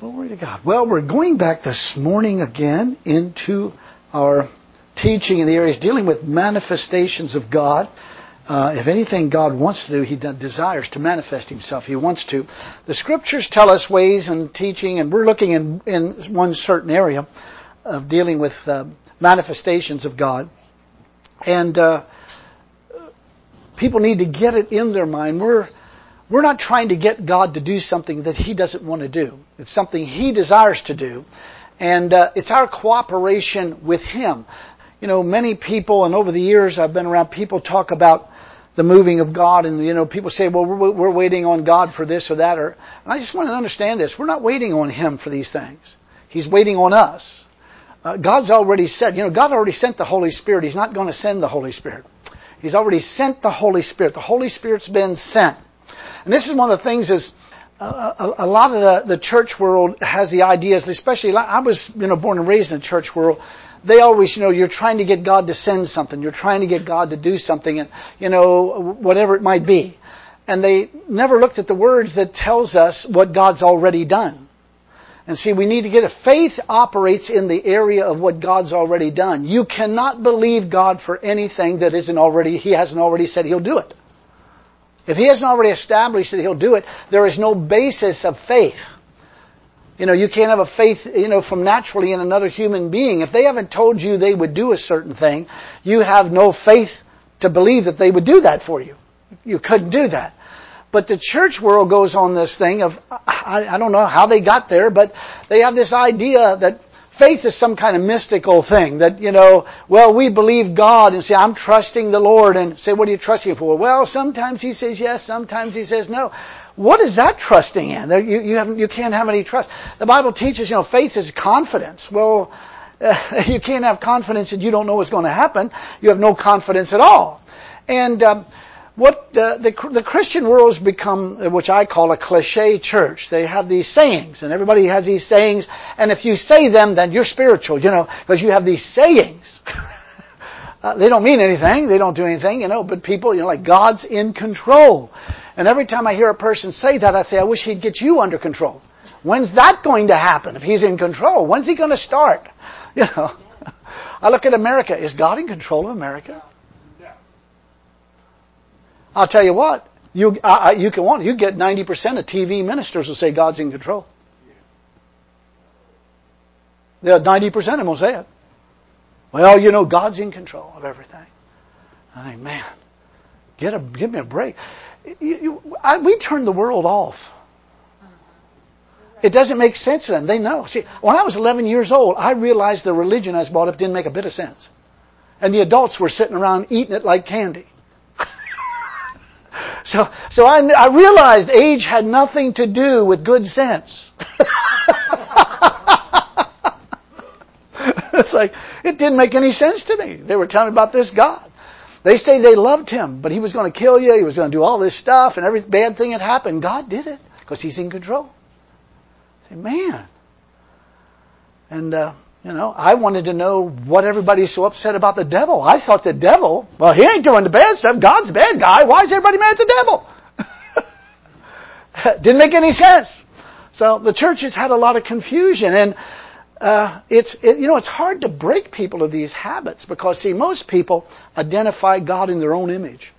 Glory to God. Well, we're going back this morning again into our teaching in the areas dealing with manifestations of God. If anything God wants to do, He desires to manifest Himself. He wants to. The Scriptures tell us ways and teaching, and we're looking in one certain area of dealing with manifestations of God. And people need to get it in their mind. We're not trying to get God to do something that He doesn't want to do. It's something He desires to do. And it's our cooperation with Him. You know, many people, and over the years I've been around, people talk about the moving of God, and you know, people say, well, we're waiting on God for this or that. And I just want to understand this. We're not waiting on Him for these things. He's waiting on us. God's already said, you know, God already sent the Holy Spirit. He's not going to send the Holy Spirit. He's already sent the Holy Spirit. The Holy Spirit's been sent. And this is one of the things is a lot of the church world has the ideas, especially I was, born and raised in the church world. They always, you're trying to get God to send something. You're trying to get God to do something, and, whatever it might be. And they never looked at the words that tells us what God's already done. And see, we need to get it. Faith operates in the area of what God's already done. You cannot believe God for anything that He hasn't already said He'll do it. If He hasn't already established that He'll do it, there is no basis of faith. You can't have a faith, from naturally in another human being. If they haven't told you they would do a certain thing, you have no faith to believe that they would do that for you. You couldn't do that. But the church world goes on this thing of, I don't know how they got there, but they have this idea that faith is some kind of mystical thing that, we believe God and say, I'm trusting the Lord, and say, what are you trusting for? Well, sometimes He says yes, sometimes He says no. What is that trusting in? You can't have any trust. The Bible teaches, faith is confidence. Well, you can't have confidence and you don't know what's going to happen. You have no confidence at all. And, what the Christian world has become, which I call a cliche church. They have these sayings, and everybody has these sayings, and if you say them, then you're spiritual, because you have these sayings. They don't mean anything, they don't do anything, but people, like God's in control. And every time I hear a person say that, I say, I wish He'd get you under control. When's that going to happen if He's in control? When's He going to start? I look at America. Is God in control of America? I'll tell you what, you get 90% of TV ministers will say God's in control. 90% of them will say it. Well, God's in control of everything. I think, man, give me a break. We turn the world off. It doesn't make sense to them. They know. See, when I was 11 years old, I realized the religion I was brought up didn't make a bit of sense. And the adults were sitting around eating it like candy. So I realized age had nothing to do with good sense. It's like, it didn't make any sense to me. They were telling me about this God. They say they loved Him, but He was going to kill you. He was going to do all this stuff, and every bad thing had happened. God did it because He's in control. I say, man. And, I wanted to know what everybody's so upset about the devil. I thought the devil, well, he ain't doing the bad stuff. God's the bad guy. Why is everybody mad at the devil? Didn't make any sense. So the church has had a lot of confusion, and it's hard to break people of these habits because, see, most people identify God in their own image.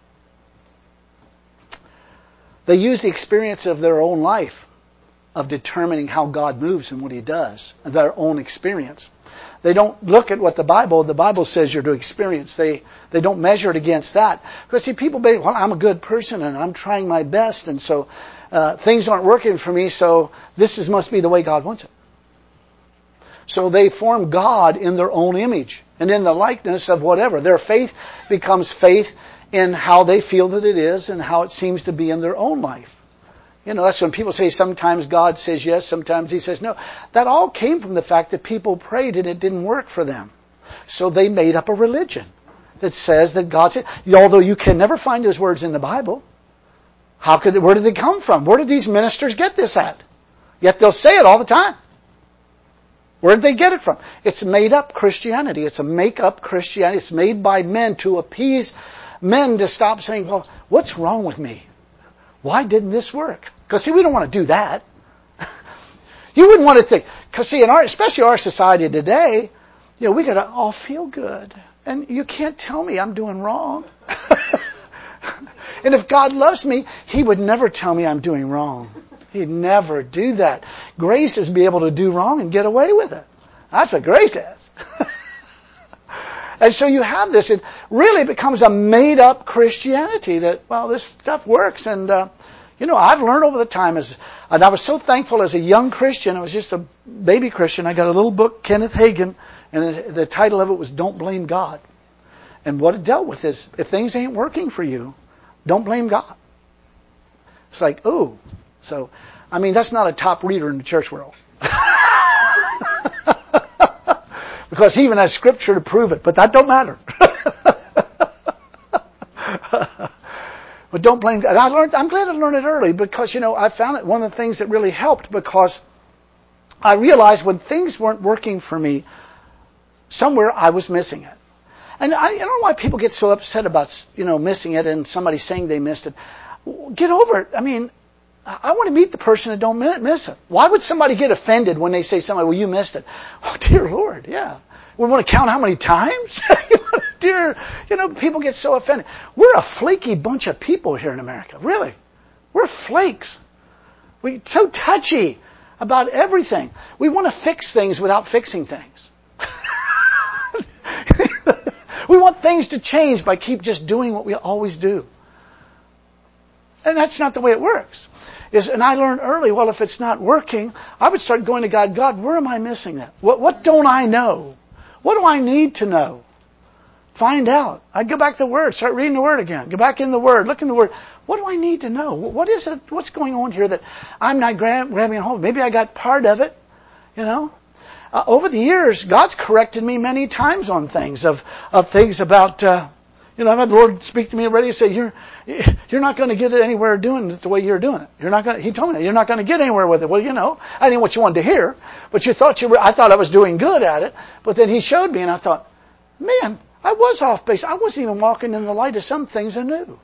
They use the experience of their own life of determining how God moves and what He does, their own experience. They don't look at what the Bible says you're to experience. They don't measure it against that. Because see, people say, well, I'm a good person and I'm trying my best, and so things aren't working for me, so this must be the way God wants it. So they form God in their own image and in the likeness of whatever. Their faith becomes faith in how they feel that it is and how it seems to be in their own life. That's when people say sometimes God says yes, sometimes He says no. That all came from the fact that people prayed and it didn't work for them. So they made up a religion that says that God said, although you can never find those words in the Bible. Where did they come from? Where did these ministers get this at? Yet they'll say it all the time. Where did they get it from? It's made up Christianity. It's a make-up Christianity. It's made by men to appease men to stop saying, well, what's wrong with me? Why didn't this work? Because, see, we don't want to do that. You wouldn't want to think, because see, especially our society today, we got to all feel good. And you can't tell me I'm doing wrong. And if God loves me, He would never tell me I'm doing wrong. He'd never do that. Grace is be able to do wrong and get away with it. That's what grace is. And so you have this. It really becomes a made-up Christianity that, well, this stuff works. And, I've learned over the time, and I was so thankful as a young Christian. I was just a baby Christian. I got a little book, Kenneth Hagin, and the title of it was Don't Blame God. And what it dealt with is, if things ain't working for you, don't blame God. It's like, oh. So, that's not a top reader in the church world. Because he even has scripture to prove it, but that don't matter. But don't blame God. I'm glad I learned it early because, I found it one of the things that really helped because I realized when things weren't working for me, somewhere I was missing it. And I don't know why people get so upset about, missing it and somebody saying they missed it. Get over it. I want to meet the person that don't miss it. Why would somebody get offended when they say something, well, you missed it? Oh, dear Lord, yeah. We want to count how many times? People get so offended. We're a flaky bunch of people here in America. Really. We're flakes. We're so touchy about everything. We want to fix things without fixing things. We want things to change by keep just doing what we always do. And that's not the way it works. And I learned early, well, if it's not working, I would start going to God, God, where am I missing that? What don't I know? What do I need to know? Find out. I'd go back to the Word, start reading the Word again. Go back in the Word, look in the Word. What do I need to know? What is it? What's going on here that I'm not grabbing hold of? Maybe I got part of it, over the years, God's corrected me many times on things, of things about, I've had the Lord speak to me already and say, you're not going to get it anywhere doing it the way you're doing it. He told me that. You're not going to get anywhere with it. Well, I didn't know what you wanted to hear, but I thought I was doing good at it. But then He showed me and I thought, man, I was off base. I wasn't even walking in the light of some things I knew.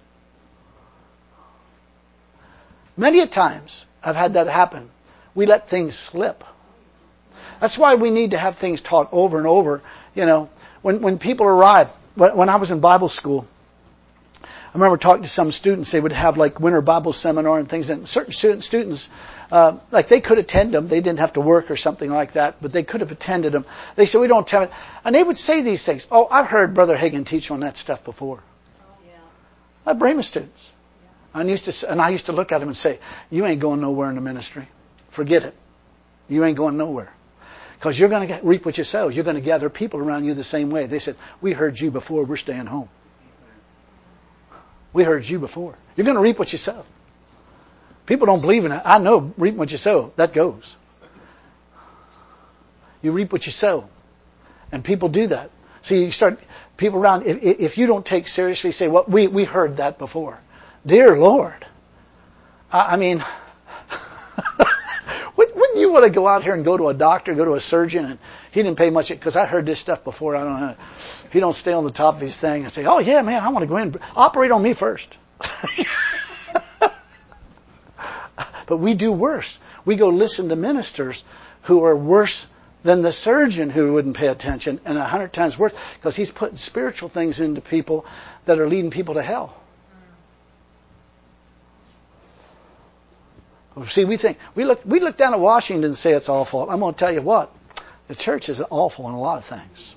Many a times I've had that happen. We let things slip. That's why we need to have things taught over and over. When people arrive, when I was in Bible school, I remember talking to some students. They would have like winter Bible seminar and things. And certain students, they could attend them. They didn't have to work or something like that, but they could have attended them. They said, we don't attend it. And they would say these things. Oh, I've heard Brother Hagin teach on that stuff before. Oh, yeah. I blame the students. Yeah. And I used to look at them and say, you ain't going nowhere in the ministry. Forget it. You ain't going nowhere. Because you're going to reap what you sow. You're going to gather people around you the same way. They said, we heard you before. We're staying home. We heard you before. You're going to reap what you sow. People don't believe in it. I know reap what you sow. That goes. You reap what you sow. And people do that. See, you start people around. If you don't take seriously, say, well, we heard that before. Dear Lord. Wouldn't you want to go out here and go to a doctor, go to a surgeon, and he didn't pay much, because I heard this stuff before. I don't know. He don't stay on the top of his thing and say, oh yeah, man, I want to go in. Operate on me first. But we do worse. We go listen to ministers who are worse than the surgeon who wouldn't pay attention, and 100 times worse, because he's putting spiritual things into people that are leading people to hell. See, we look down at Washington and say it's awful. I'm going to tell you what, the church is awful in a lot of things,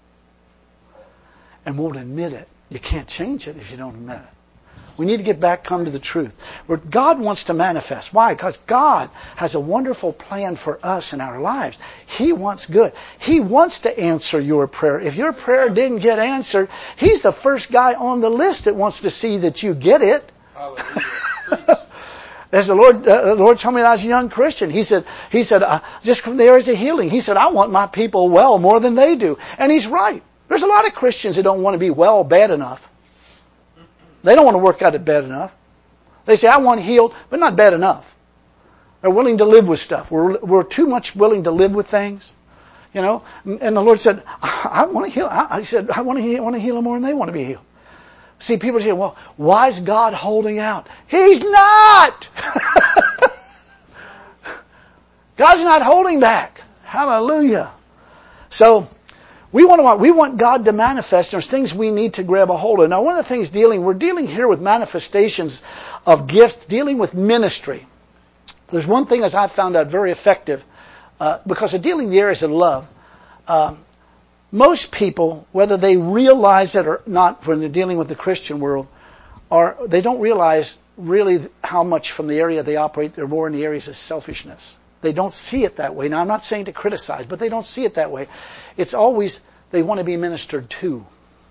and won't admit it. You can't change it if you don't admit it. We need to come to the truth. Where God wants to manifest. Why? Because God has a wonderful plan for us in our lives. He wants good. He wants to answer your prayer. If your prayer didn't get answered, He's the first guy on the list that wants to see that you get it. Hallelujah. As the Lord told me when I was a young Christian, He said, just from the areas of healing, He said, I want my people well more than they do. And He's right. There's a lot of Christians that don't want to be well bad enough. They don't want to work at it bad enough. They say, I want healed, but not bad enough. They're willing to live with stuff. We're too much willing to live with things. And the Lord said, I want to heal. He said, I want to heal them more than they want to be healed. See, people say, well, why is God holding out? He's not! God's not holding back. Hallelujah. So, we want God to manifest. There's things we need to grab a hold of. Now, one of the things we're dealing here with manifestations of gift, dealing with ministry. There's one thing as I've found out very effective, because of dealing the areas of love. Most people, whether they realize it or not when they're dealing with the Christian world, they don't realize really how much from the area they operate, they're more in the areas of selfishness. They don't see it that way. Now, I'm not saying to criticize, but they don't see it that way. It's always they want to be ministered to.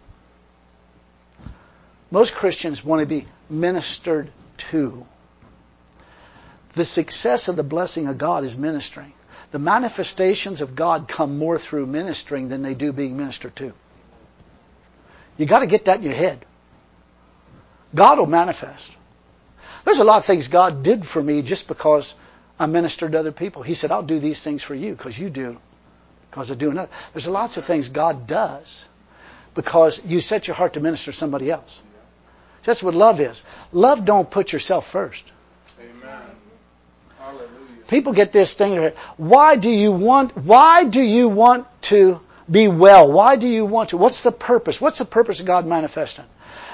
Most Christians want to be ministered to. The success of the blessing of God is ministering. The manifestations of God come more through ministering than they do being ministered to. You got to get that in your head. God will manifest. There's a lot of things God did for me just because I ministered to other people. He said, I'll do these things for you because you do. Because of doing that. There's lots of things God does because you set your heart to minister to somebody else. That's what love is. Love don't put yourself first. Amen. Hallelujah. People get this thing. Why do you want to be well? Why do you want to? What's the purpose? What's the purpose of God manifesting?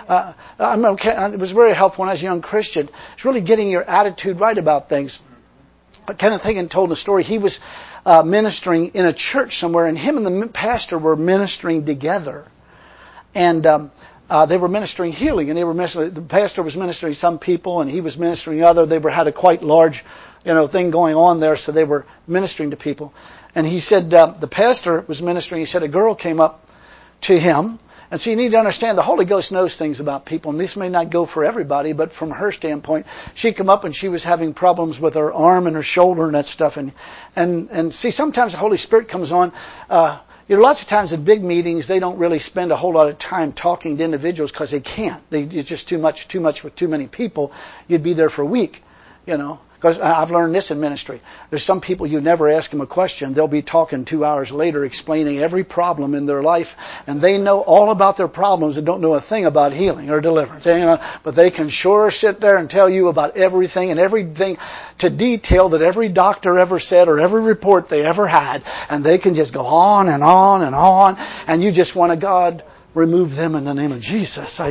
It was very helpful when I was a young Christian. It's really getting your attitude right about things. Kenneth Hagin told a story. He was ministering in a church somewhere, and him and the pastor were ministering together. And they were ministering healing, and the pastor was ministering some people, and he was ministering other. They had a quite large, thing going on there, so they were ministering to people. And he said the pastor was ministering. He said a girl came up to him. And so you need to understand the Holy Ghost knows things about people. And this may not go for everybody, but from her standpoint, she come up and she was having problems with her arm and her shoulder and that stuff. And see, sometimes the Holy Spirit comes on. Lots of times in big meetings, they don't really spend a whole lot of time talking to individuals because they can't. It's just too much with too many people. You'd be there for a week, Because I've learned this in ministry. There's some people you never ask them a question. They'll be talking 2 hours later explaining every problem in their life. And they know all about their problems and don't know a thing about healing or deliverance. But they can sure sit there and tell you about everything and everything to detail that every doctor ever said or every report they ever had. And they can just go on and on and on. And you just want to, God, remove them in the name of Jesus.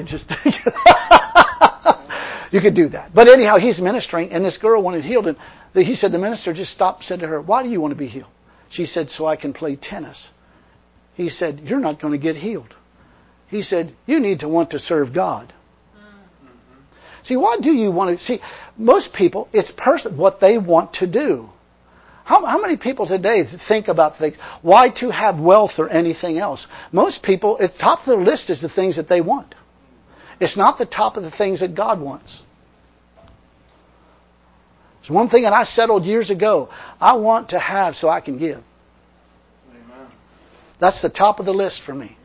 You could do that. But anyhow, he's ministering, and this girl wanted healed. And he said, the minister just stopped and said to her, why do you want to be healed? She said, so I can play tennis. He said, you're not going to get healed. He said, you need to want to serve God. Mm-hmm. See, why do you want to? See, most people, it's what they want to do. How many people today think about things? Why to have wealth or anything else? Most people, at the top of their list is the things that they want. It's not the top of the things that God wants. It's one thing that I settled years ago. I want to have so I can give. Amen. That's the top of the list for me.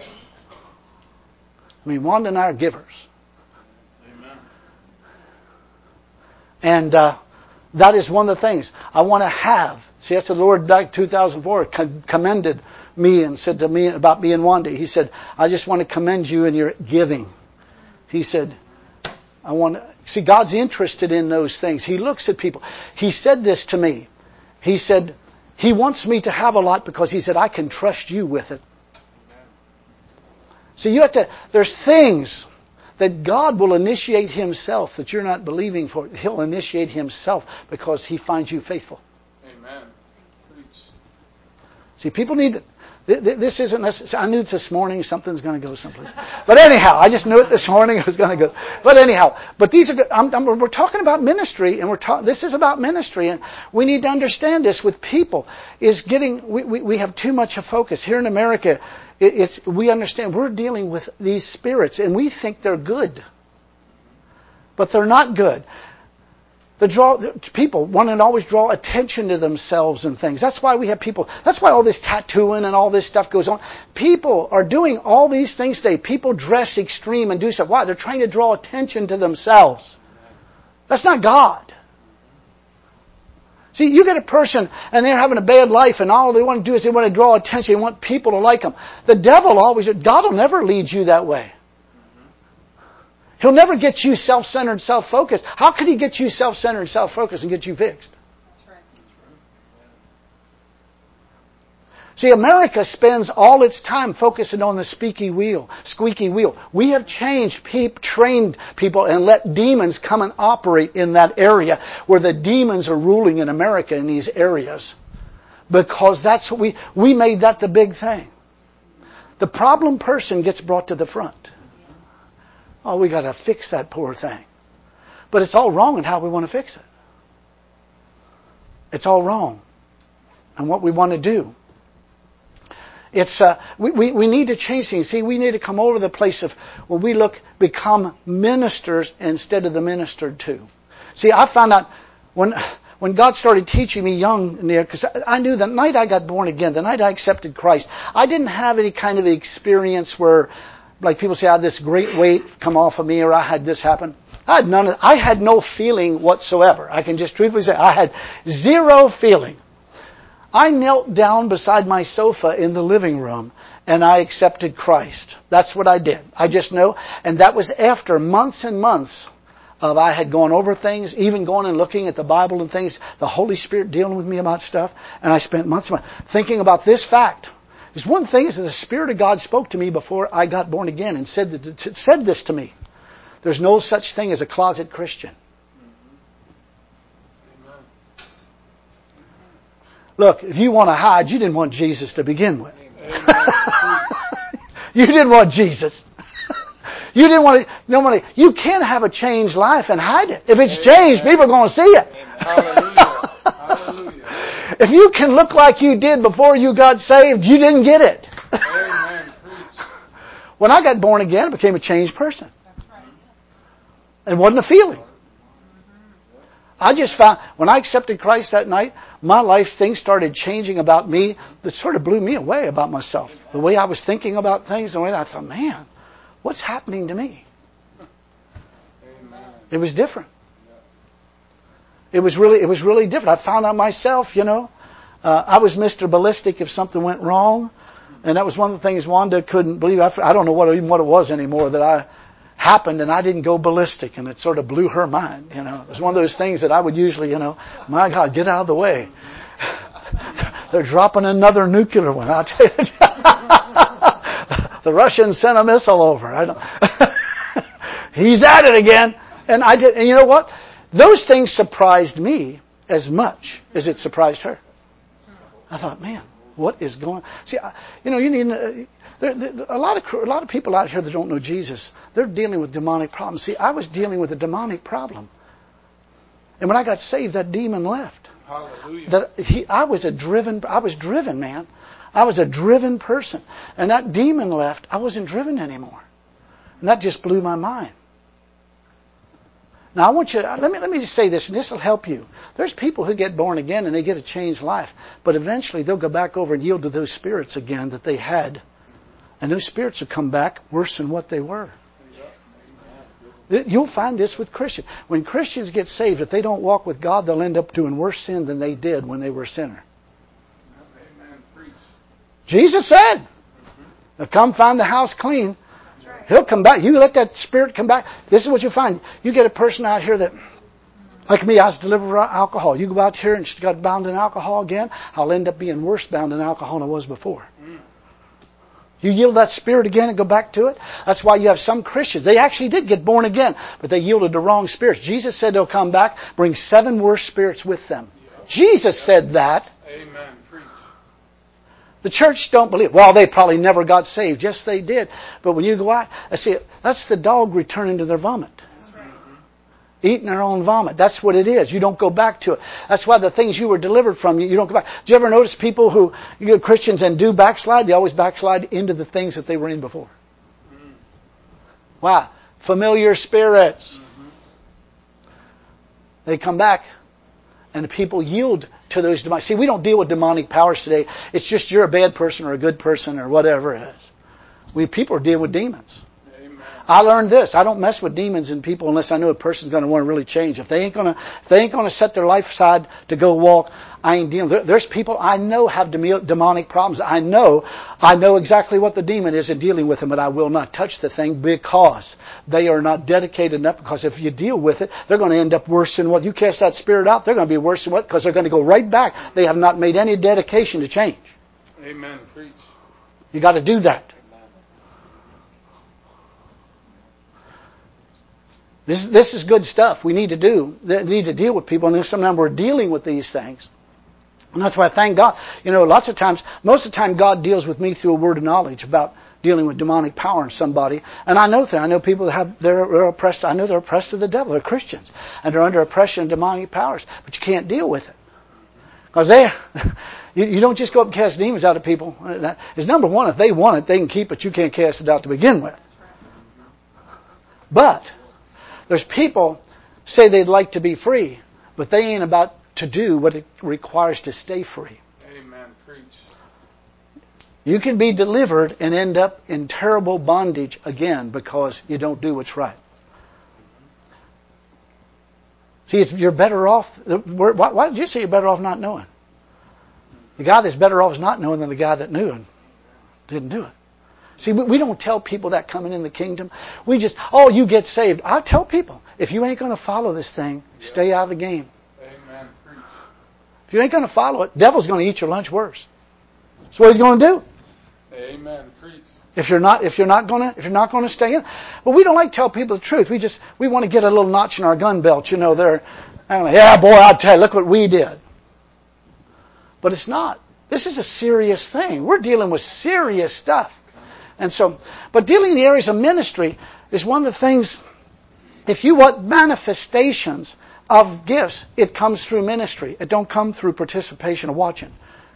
Wanda and I are givers. Amen. And that is one of the things I want to have. See, that's what the Lord back 2004 commended me and said to me about me and Wanda. He said, I just want to commend you in your giving. He said, see, God's interested in those things. He looks at people. He said this to me. He said, He wants me to have a lot because He said, I can trust you with it. So there's things that God will initiate Himself that you're not believing for. He'll initiate Himself because He finds you faithful. Amen. Preach. See, people need this isn't necessary. I knew this morning something's going to go someplace. But anyhow, I just knew it this morning it was going to go. But anyhow, these are we're talking about ministry, and this is about ministry, and we need to understand this with people. We have too much of focus here in America. We understand we're dealing with these spirits, and we think they're good, but they're not good. People want to always draw attention to themselves and things. That's why we have people. That's why all this tattooing and all this stuff goes on. People are doing all these things today. People dress extreme and do stuff. Why? They're trying to draw attention to themselves. That's not God. See, you get a person and they're having a bad life and all they want to do is they want to draw attention. They want people to like them. God will never lead you that way. He'll never get you self-centered, self-focused. How could He get you self-centered, self-focused and get you fixed? That's right. See, America spends all its time focusing on the squeaky wheel. We have trained people and let demons come and operate in that area where the demons are ruling in America in these areas. Because that's what we made that the big thing. The problem person gets brought to the front. Oh, we got to fix that poor thing. But it's all wrong in how we want to fix it. It's all wrong in what we want to do. It's we need to change things. See, we need to come over the place of where we become ministers instead of the ministered to. See, I found out when God started teaching me young there, because I knew the night I got born again, the night I accepted Christ, I didn't have any kind of experience where, like people say, I had this great weight come off of me, or I had this happen. I had none of. I had no feeling whatsoever. I can just truthfully say I had zero feeling. I knelt down beside my sofa in the living room and I accepted Christ. That's what I did. I just know. And that was after months and months of I had gone over things, even going and looking at the Bible and things, the Holy Spirit dealing with me about stuff. And I spent months and months thinking about this fact. There's one thing is that the Spirit of God spoke to me before I got born again and said this to me. There's no such thing as a closet Christian. Look, if you want to hide, you didn't want Jesus to begin with. You didn't want Jesus. You didn't want to. You can't have a changed life and hide it. If it's changed, people are going to see it. Hallelujah. Hallelujah. If you can look like you did before you got saved, you didn't get it. Amen. Preach. When I got born again, I became a changed person. It wasn't a feeling. I just found, when I accepted Christ that night, my life, things started changing about me that sort of blew me away about myself. The way I was thinking about things, the way I thought, man, what's happening to me? Amen. It was different. It was really different. I found out myself, I was Mr. Ballistic if something went wrong. And that was one of the things Wanda couldn't believe. I don't know what it was anymore that I happened and I didn't go ballistic, and it sort of blew her mind. It was one of those things that I would usually, my God, get out of the way. They're dropping another nuclear one. I'll tell you. The Russians sent a missile over. He's at it again. And I did, and you know what? Those things surprised me as much as it surprised her. I thought, man, what is going on? See, you need a lot of people out here that don't know Jesus. They're dealing with demonic problems. See, I was dealing with a demonic problem, and when I got saved, that demon left. Hallelujah. I was driven, man. I was a driven person, and that demon left. I wasn't driven anymore, and that just blew my mind. Now I want you. Let me just say this, and this will help you. There's people who get born again and they get a changed life, but eventually they'll go back over and yield to those spirits again that they had. And those spirits will come back worse than what they were. You'll find this with Christians. When Christians get saved, if they don't walk with God, they'll end up doing worse sin than they did when they were a sinner. Amen. Preach. Jesus said, come find the house clean. He'll come back. You let that spirit come back. This is what you find. You get a person out here that, like me, I was delivered from alcohol. You go out here and she got bound in alcohol again, I'll end up being worse bound in alcohol than I was before. You yield that spirit again and go back to it. That's why you have some Christians. They actually did get born again, but they yielded to wrong spirits. Jesus said they'll come back, bring 7 worse spirits with them. Jesus said that. Amen. Preach. The church don't believe. Well, they probably never got saved. Yes, they did. But when you go out, I see, that's the dog returning to their vomit. Eating their own vomit. That's what it is. You don't go back to it. That's why the things you were delivered from, you don't go back. Do you ever notice people who, Christians and do backslide? They always backslide into the things that they were in before. Why? Familiar spirits. They come back and the people yield to those demonic. See, we don't deal with demonic powers today. It's just you're a bad person or a good person or whatever it is. People deal with demons. I learned this. I don't mess with demons and people unless I know a person's going to want to really change. If they ain't going to set their life aside to go walk, I ain't dealing. There's people I know have demonic problems. I know exactly what the demon is and dealing with them, but I will not touch the thing because they are not dedicated enough. Because if you deal with it, they're going to end up worse than what you cast that spirit out. They're going to be worse than what, because they're going to go right back. They have not made any dedication to change. Amen. Preach. You got to do that. This is good stuff we need to do. Need to deal with people, and sometimes we're dealing with these things. And that's why I thank God. Lots of times, most of the time God deals with me through a word of knowledge about dealing with demonic power in somebody. And I know people that they're oppressed. I know they're oppressed of the devil. They're Christians. And they're under oppression of demonic powers. But you can't deal with it. Because you don't just go up and cast demons out of people. It's number one, if they want it, they can keep it. You can't cast it out to begin with. But there's people say they'd like to be free, but they ain't about to do what it requires to stay free. Amen. Preach. You can be delivered and end up in terrible bondage again because you don't do what's right. See, you're better off. Why did you say you're better off not knowing? The guy that's better off is not knowing than the guy that knew and didn't do it. See, we don't tell people that coming in the kingdom. We just, you get saved. I tell people, if you ain't going to follow this thing, stay out of the game. Amen. Preach. If you ain't going to follow it, devil's going to eat your lunch worse. That's what he's going to do. Amen. Preach. If you're not going to stay in. But we don't like to tell people the truth. We want to get a little notch in our gun belt. Yeah, boy, I'll tell you, look what we did. But it's not. This is a serious thing. We're dealing with serious stuff. And so, but dealing in the areas of ministry is one of the things, if you want manifestations of gifts, it comes through ministry. It don't come through participation or watching.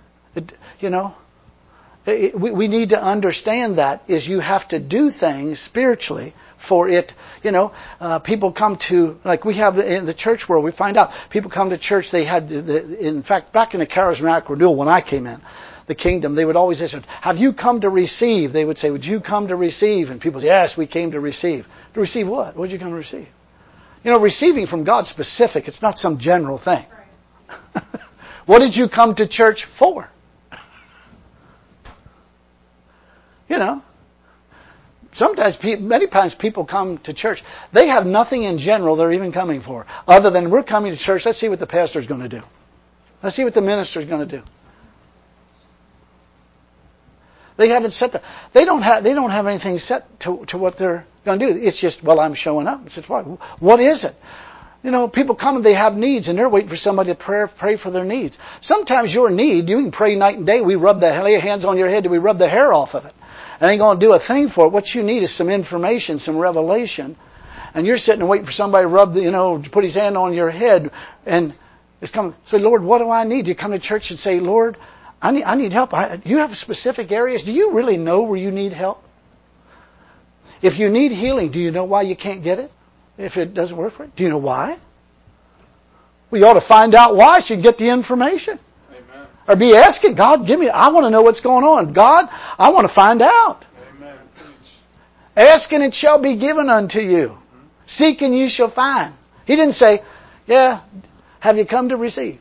We need to understand that is you have to do things spiritually for it. People come to, like we have in the church world, we find out people come to church, in fact, back in the charismatic renewal when I came in, the kingdom, they would always ask, have you come to receive? They would say, would you come to receive? And people say, yes, we came to receive. To receive what? What did you come to receive? Receiving from God's specific. It's not some general thing. Right. What did you come to church for? Many times people come to church. They have nothing in general they're even coming for. Other than we're coming to church, let's see what the pastor's going to do. Let's see what the minister's going to do. They haven't set they don't have anything set to what they're going to do. It's just, well, I'm showing up. It's just, what is it? People come and they have needs and they're waiting for somebody to pray for their needs. Sometimes your need, you can pray night and day. Lay hands on your head till we rub the hair off of it. It ain't going to do a thing for it. What you need is some information, some revelation. And you're sitting and waiting for somebody to put his hand on your head and it's coming. Say, Lord, what do I need? You come to church and say, Lord, I need help. You have specific areas. Do you really know where you need help? If you need healing, do you know why you can't get it? If it doesn't work for you? Do you know why? We ought to find out why so you can get the information. Amen. Or be asking, God, I want to know what's going on. God, I want to find out. Amen. Ask and it shall be given unto you. Mm-hmm. Seek and you shall find. He didn't say, yeah, have you come to receive?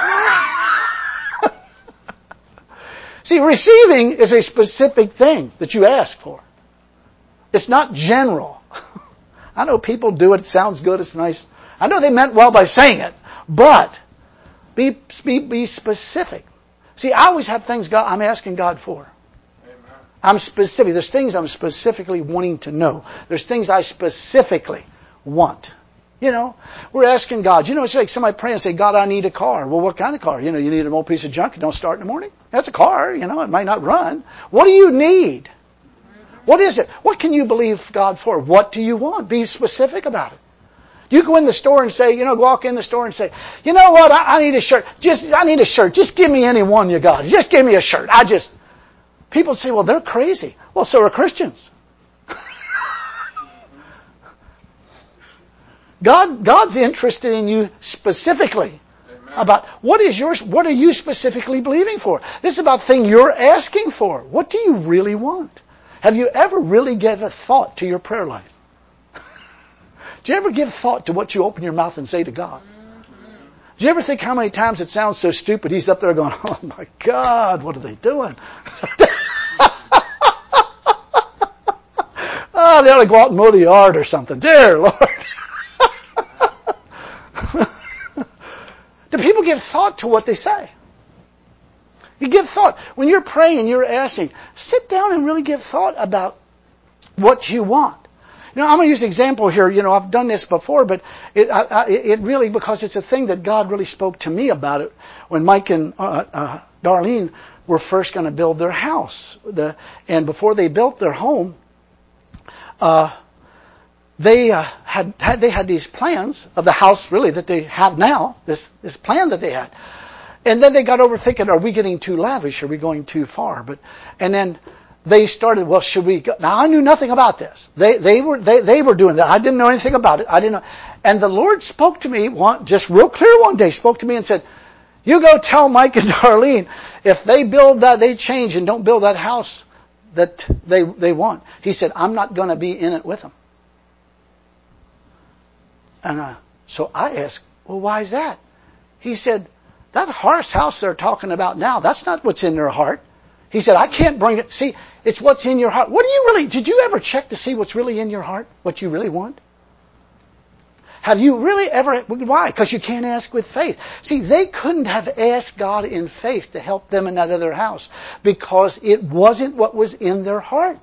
See, receiving is a specific thing that you ask for. It's not general. I know people do it. It sounds good. It's nice. I know they meant well by saying it, but be specific. See, I always have things I'm asking God for. Amen. I'm specific. There's things I'm specifically wanting to know. There's things I specifically want. We're asking God. It's like somebody praying and say, God, I need a car. Well, what kind of car? You need an old piece of junk. It don't start in the morning. That's a car. It might not run. What do you need? What is it? What can you believe God for? What do you want? Be specific about it. You go in the store and say, walk in the store and say, you know what? I need a shirt. I need a shirt. Just give me any one you got. Just give me a shirt. People say, well, they're crazy. Well, so are Christians. God's interested in you specifically. Amen. About what are you specifically believing for? This is about thing you're asking for. What do you really want? Have you ever really given thought to your prayer life? Do you ever give thought to what you open your mouth and say to God? Do you ever think how many times it sounds so stupid? He's up there going, oh my God, what are they doing? Oh, they ought to go out and mow the yard or something. Dear Lord. Do people give thought to what they say? You give thought. When you're praying, you're asking, sit down and really give thought about what you want. You know, I'm going to use an example here. You know, I've done this before, but it really, because it's a thing that God really spoke to me about it when Mike and Darlene were first going to build their house. And before they built their home, they had these plans of the house really that they have now, this plan that they had. And then they got over thinking, are we getting too lavish? Are we going too far? And then they started, well, should we go? Now I knew nothing about this. They were doing that. I didn't know anything about it. I didn't know. And the Lord spoke to me just real clear one day, spoke to me and said, you go tell Mike and Darlene, if they build that, they change and don't build that house that they want. He said, I'm not going to be in it with them. And so I asked, well, why is that? He said, that horse house they're talking about now, that's not what's in their heart. He said, I can't bring it. See, it's what's in your heart. Did you ever check to see what's really in your heart? What you really want? Have you really ever, why? Because you can't ask with faith. See, they couldn't have asked God in faith to help them in that other house because it wasn't what was in their heart.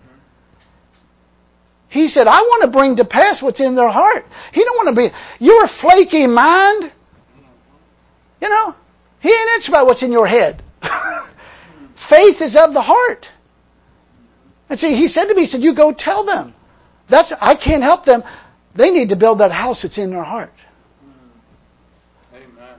He said, I want to bring to pass what's in their heart. He don't want to be, your flaky mind. You know, he ain't interested about what's in your head. Faith is of the heart. And see, he said to me, he said, you go tell them. I can't help them. They need to build that house that's in their heart. Amen.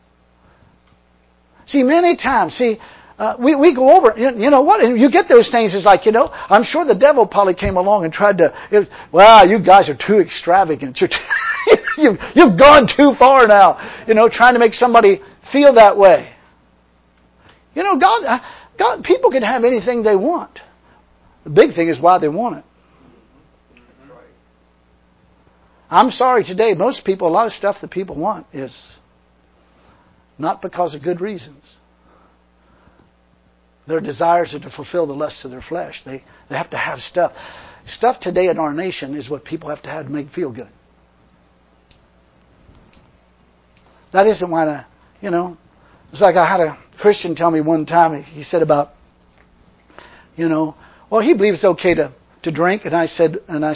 See, many times, we go over, you know what, and you get those things, it's like, you know, I'm sure the devil probably came along and tried to, well, you guys are too extravagant. You've gone too far now, you know, trying to make somebody feel that way. You know, God, people can have anything they want. The big thing is why they want it. I'm sorry today, most people, a lot of stuff that people want is not because of good reasons. Their desires are to fulfill the lusts of their flesh. They have to have stuff. Stuff today in our nation is what people have to make feel good. That isn't why, you know, it's like I had a Christian tell me one time, he said about, you know, well, he believes it's okay to drink. And he said,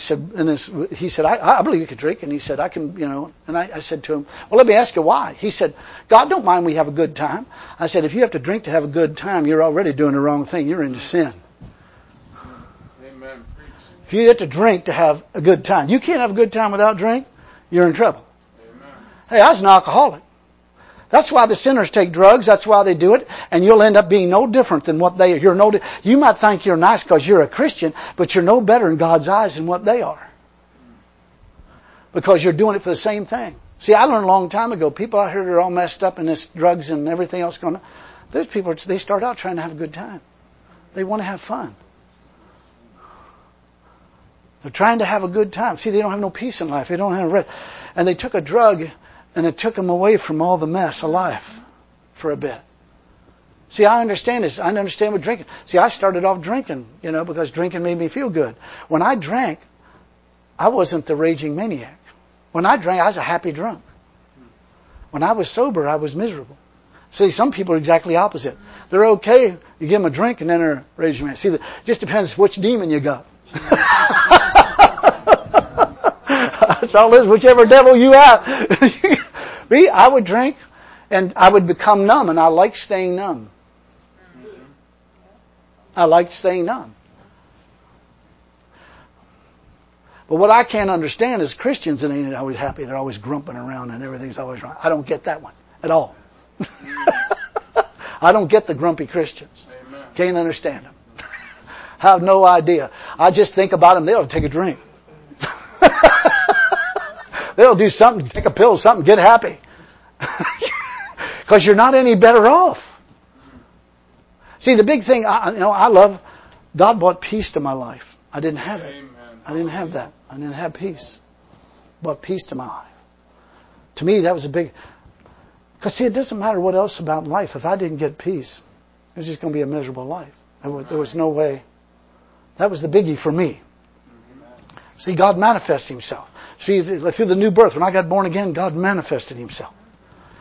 I believe you can drink. And he said, I can, you know, and I said to him, well, let me ask you why. He said, God don't mind we have a good time. I said, if you have to drink to have a good time, you're already doing the wrong thing. You're into sin. Amen. If you have to drink to have a good time, you can't have a good time without drink, you're in trouble. Amen. Hey, I was an alcoholic. That's why the sinners take drugs. That's why they do it. And you'll end up being no different than what they are. You might think you're nice because you're a Christian, but you're no better in God's eyes than what they are. Because you're doing it for the same thing. See, I learned a long time ago, people out here that are all messed up in this drugs and everything else going on. Those people, they start out trying to have a good time. They want to have fun. They're trying to have a good time. See, they don't have no peace in life. They don't have rest. And they took a drug and it took them away from all the mess of life for a bit. See, I understand this. I understand with drinking. See, I started off drinking, you know, because drinking made me feel good. When I drank, I wasn't the raging maniac. When I drank, I was a happy drunk. When I was sober, I was miserable. See, some people are exactly opposite. They're okay. You give them a drink and then they're raging maniac. See, it just depends which demon you got. That's all it is, whichever devil you have. Me, I would drink and I would become numb, and I liked staying numb. I liked staying numb. But what I can't understand is Christians that ain't always happy. They're always grumping around and everything's always wrong. I don't get that one at all. I don't get the grumpy Christians. Amen. Can't understand them. I have no idea. I just think about them. They'll take a drink. They'll do something, take a pill, something, get happy. Because you're not any better off. See, the big thing, I love, God brought peace to my life. I didn't have it. Amen. I didn't have that. I didn't have peace. Brought peace to my life. To me, that was a big, because see, it doesn't matter what else about life. If I didn't get peace, it was just going to be a miserable life. There was no way. That was the biggie for me. See, God manifests Himself. See, through the new birth, when I got born again, God manifested Himself.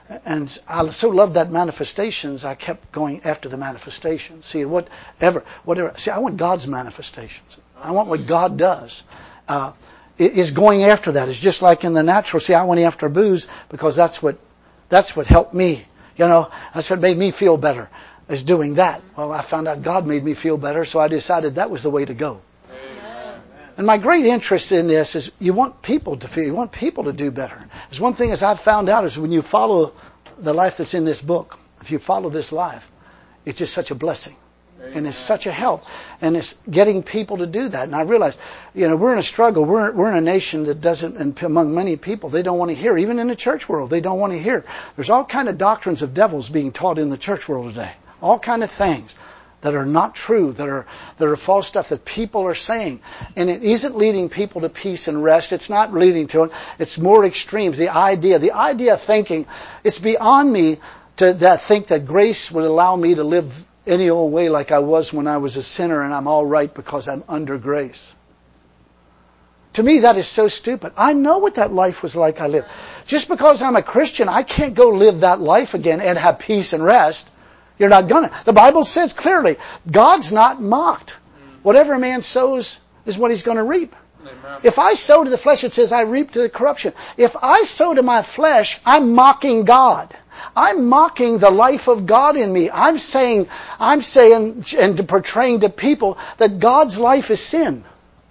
And I so loved that manifestations, I kept going after the manifestations. See, whatever. See, I want God's manifestations. I want what God does. Is going after that. It's just like in the natural. See, I went after booze because that's what helped me. That's what made me feel better, is doing that. Well, I found out God made me feel better, so I decided that was the way to go. Amen. And my great interest in this is you want people to feel, you want people to do better. There's one thing as I've found out is when you follow the life that's in this book, if you follow this life, it's just such a blessing. And it's such a help. And it's getting people to do that. And I realize, we're in a struggle. We're in a nation that doesn't, and among many people, they don't want to hear. Even in the church world, they don't want to hear. There's all kind of doctrines of devils being taught in the church world today. All kind of things that are not true, that are false stuff that people are saying. And it isn't leading people to peace and rest. It's not leading to it. It's more extremes. The idea of thinking, it's beyond me to think that grace would allow me to live any old way like I was when I was a sinner and I'm all right because I'm under grace. To me, that is so stupid. I know what that life was like I lived. Just because I'm a Christian, I can't go live that life again and have peace and rest. You're not gonna. The Bible says clearly, God's not mocked. Whatever a man sows is what he's going to reap. Amen. If I sow to the flesh, it says I reap to the corruption. If I sow to my flesh, I'm mocking God. I'm mocking the life of God in me. I'm saying and portraying to people that God's life is sin.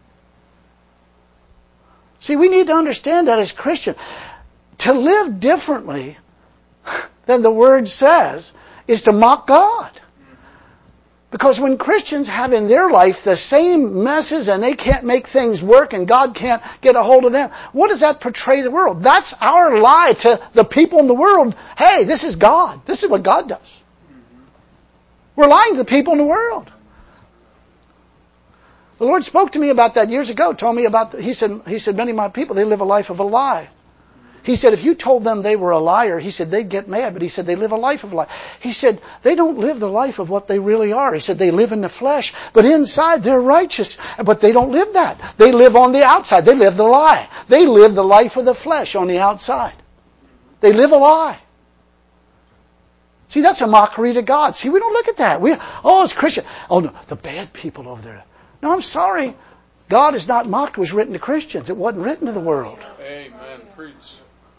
See, we need to understand that as Christians. To live differently than the Word says is to mock God. Because when Christians have in their life the same messes and they can't make things work and God can't get a hold of them, what does that portray the world? That's our lie to the people in the world. Hey, this is God. This is what God does. We're lying to the people in the world. The Lord spoke to me about that years ago. Told me about, He said, many of my people, they live a life of a lie. He said, if you told them they were a liar, he said, they'd get mad. But he said, they live a life of a lie. He said, they don't live the life of what they really are. He said, they live in the flesh. But inside, they're righteous. But they don't live that. They live on the outside. They live the lie. They live the life of the flesh on the outside. They live a lie. See, that's a mockery to God. See, we don't look at that. It's Christian. Oh, no, the bad people over there. No, I'm sorry. God is not mocked. It was written to Christians. It wasn't written to the world. Amen. Preach.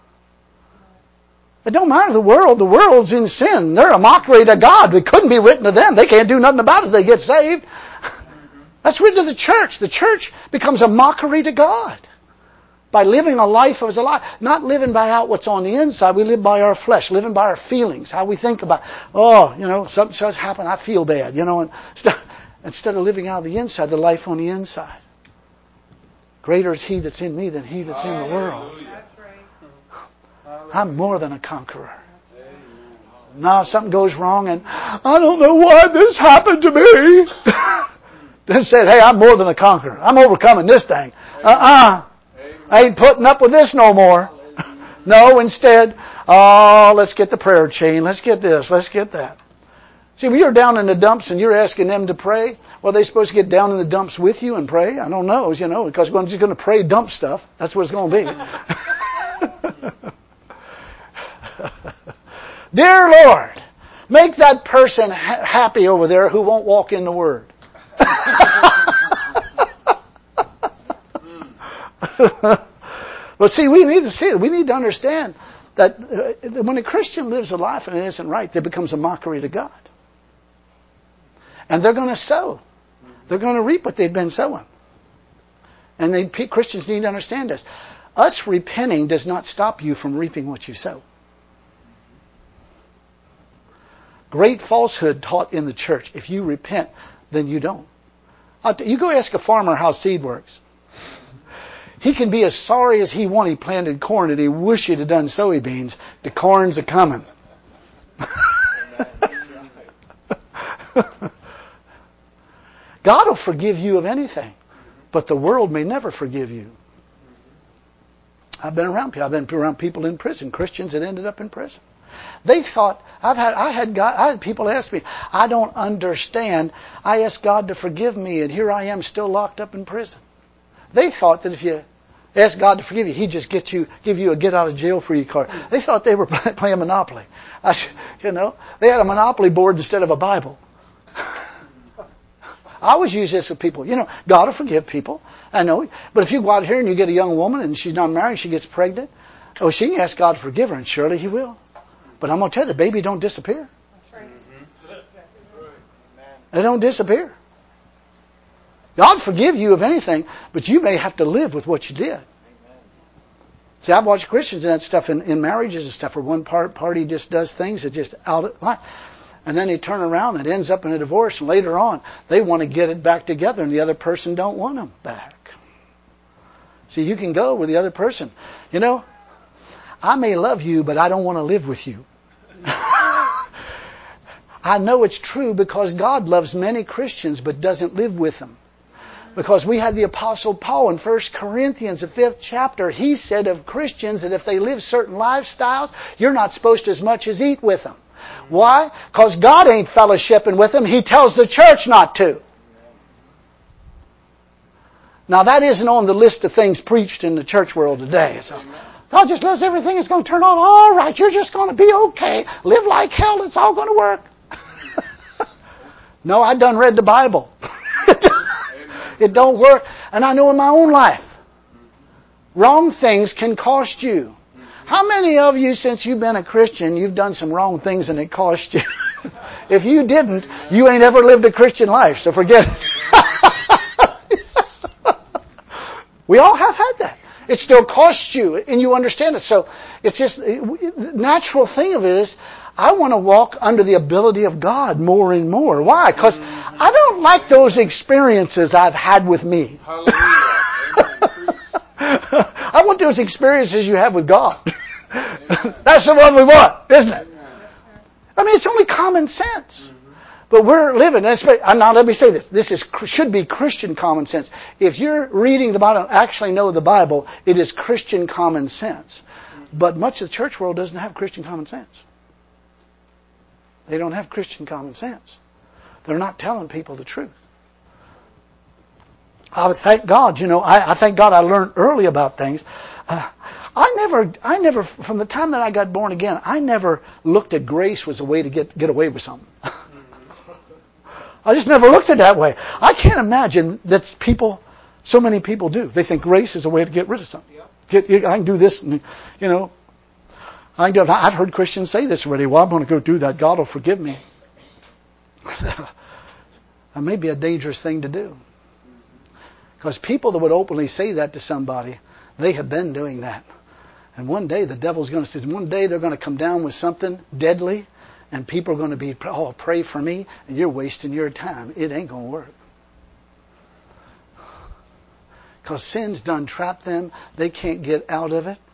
It don't matter the world. The world's in sin. They're a mockery to God. It couldn't be written to them. They can't do nothing about it if they get saved. That's written to the church. The church becomes a mockery to God by living a life as a lie. Not living by out what's on the inside. We live by our flesh, living by our feelings, how we think about, something does happen, I feel bad, and instead of living out of the inside, the life on the inside. Greater is He that's in me than he that's in the world. I'm more than a conqueror. Now if something goes wrong and I don't know why this happened to me. Then said, hey, I'm more than a conqueror. I'm overcoming this thing. I ain't putting up with this no more. No, instead, let's get the prayer chain. Let's get this. Let's get that. See, when you're down in the dumps and you're asking them to pray, well, are they supposed to get down in the dumps with you and pray? I don't know, because we're just going to pray dump stuff. That's what it's going to be. Dear Lord, make that person happy over there who won't walk in the Word. But see, we need to see it. We need to understand that when a Christian lives a life and it isn't right, it becomes a mockery to God. And they're going to sow. They're going to reap what they've been sowing. And Christians need to understand this. Us repenting does not stop you from reaping what you sow. Great falsehood taught in the church. If you repent, then you don't. You go ask a farmer how seed works. He can be as sorry as he wants. He planted corn and he wish he'd have done soybeans. The corn's a coming. God will forgive you of anything, but the world may never forgive you. I've been around people. I've been around people in prison, Christians that ended up in prison. They thought, I had people ask me, I don't understand. I asked God to forgive me and here I am still locked up in prison. They thought that if ask God to forgive you, He'd just give you a get out of jail free card. They thought they were playing Monopoly. They had a Monopoly board instead of a Bible. I always use this with people. God will forgive people. I know. But if you go out here and you get a young woman and she's not married, she gets pregnant, she can ask God to forgive her, and surely He will. But I'm going to tell you, the baby don't disappear. That's right. They don't disappear. God forgive you of anything, but you may have to live with what you did. See, I've watched Christians and that stuff in marriages and stuff where one party just does things that just out of line. And then they turn around and it ends up in a divorce, and later on they want to get it back together and the other person don't want them back. See, you can go with the other person. I may love you, but I don't want to live with you. I know it's true because God loves many Christians but doesn't live with them. Because we had the Apostle Paul in 1 Corinthians, the 5th chapter. He said of Christians that if they live certain lifestyles, you're not supposed to as much as eat with them. Why? Because God ain't fellowshipping with them. He tells the church not to. Now that isn't on the list of things preached in the church world today. So, God just loves everything. It's going to turn out all right. You're just going to be okay. Live like hell. It's all going to work. No, I done read the Bible. It don't work. And I know in my own life, wrong things can cost you. How many of you, since you've been a Christian, you've done some wrong things and it cost you? If you didn't, you ain't ever lived a Christian life, so forget it. We all have had that. It still costs you, and you understand it. So it's just, the natural thing of it is, I want to walk under the ability of God more and more. Why? Because I don't like those experiences I've had with me. I want those experiences you have with God. That's the one we want, isn't it? I mean, it's only common sense. But we're living, now let me say this. This should be Christian common sense. If you're reading the Bible and actually know the Bible, it is Christian common sense. But much of the church world doesn't have Christian common sense. They don't have Christian common sense. They're not telling people the truth. I would thank God, I thank God I learned early about things. I never, from the time that I got born again, I never looked at grace was a way to get away with something. I just never looked at it that way. I can't imagine that so many people do. They think grace is a way to get rid of something. I can do this, and, I've heard Christians say this already. Well, I'm going to go do that. God will forgive me. That may be a dangerous thing to do. Because people that would openly say that to somebody, they have been doing that. And one day the devil's going to say, one day they're going to come down with something deadly, and people are going to be, pray for me, and you're wasting your time. It ain't going to work. Because sin's done trapped them. They can't get out of it.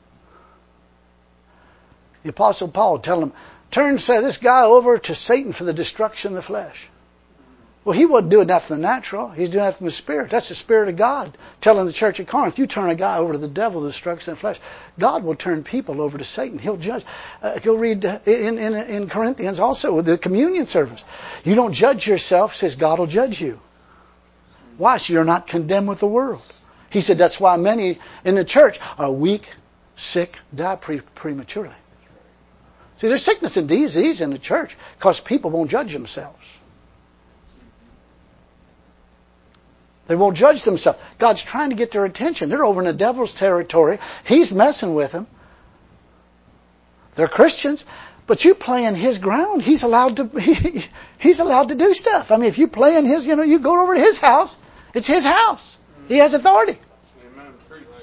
The Apostle Paul telling them, turn this guy over to Satan for the destruction of the flesh. Well, he wasn't doing that from the natural. He's doing that from the Spirit. That's the Spirit of God telling the church at Corinth, you turn a guy over to the devil, the destruction of the flesh. God will turn people over to Satan. He'll judge. Go read in Corinthians also with the communion service. You don't judge yourself, says God will judge you. Why? So you're not condemned with the world. He said that's why many in the church are weak, sick, die prematurely. See, there's sickness and disease in the church because people won't judge themselves. They won't judge themselves. God's trying to get their attention. They're over in the devil's territory. He's messing with them. They're Christians, but you play in his ground. He's allowed to do stuff. I mean, if you play in his, you go over to his house. It's his house. He has authority. Amen.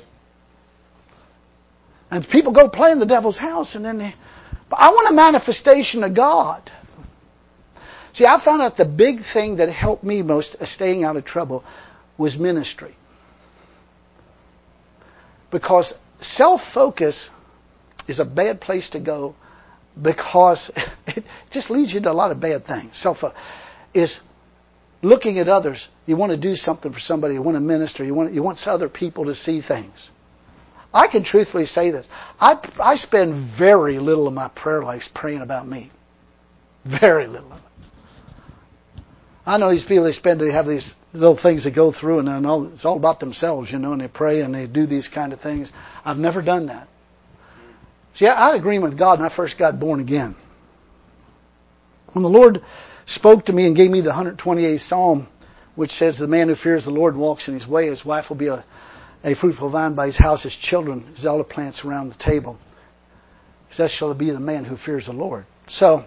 And people go play in the devil's house, and then but I want a manifestation of God. See, I found out the big thing that helped me most staying out of trouble was ministry. Because self-focus is a bad place to go because it just leads you to a lot of bad things. Self-focus is looking at others. You want to do something for somebody. You want to minister. You want other people to see things. I can truthfully say this. I spend very little of my prayer life praying about me. Very little of it. I know these people, they have these little things they go through, and I know it's all about themselves, and they pray and they do these kind of things. I've never done that. See, I had agreement with God when I first got born again. When the Lord spoke to me and gave me the 128th Psalm, which says, the man who fears the Lord walks in his way, his wife will be a fruitful vine by his house, his children, his olive plants around the table. That shall be the man who fears the Lord. So,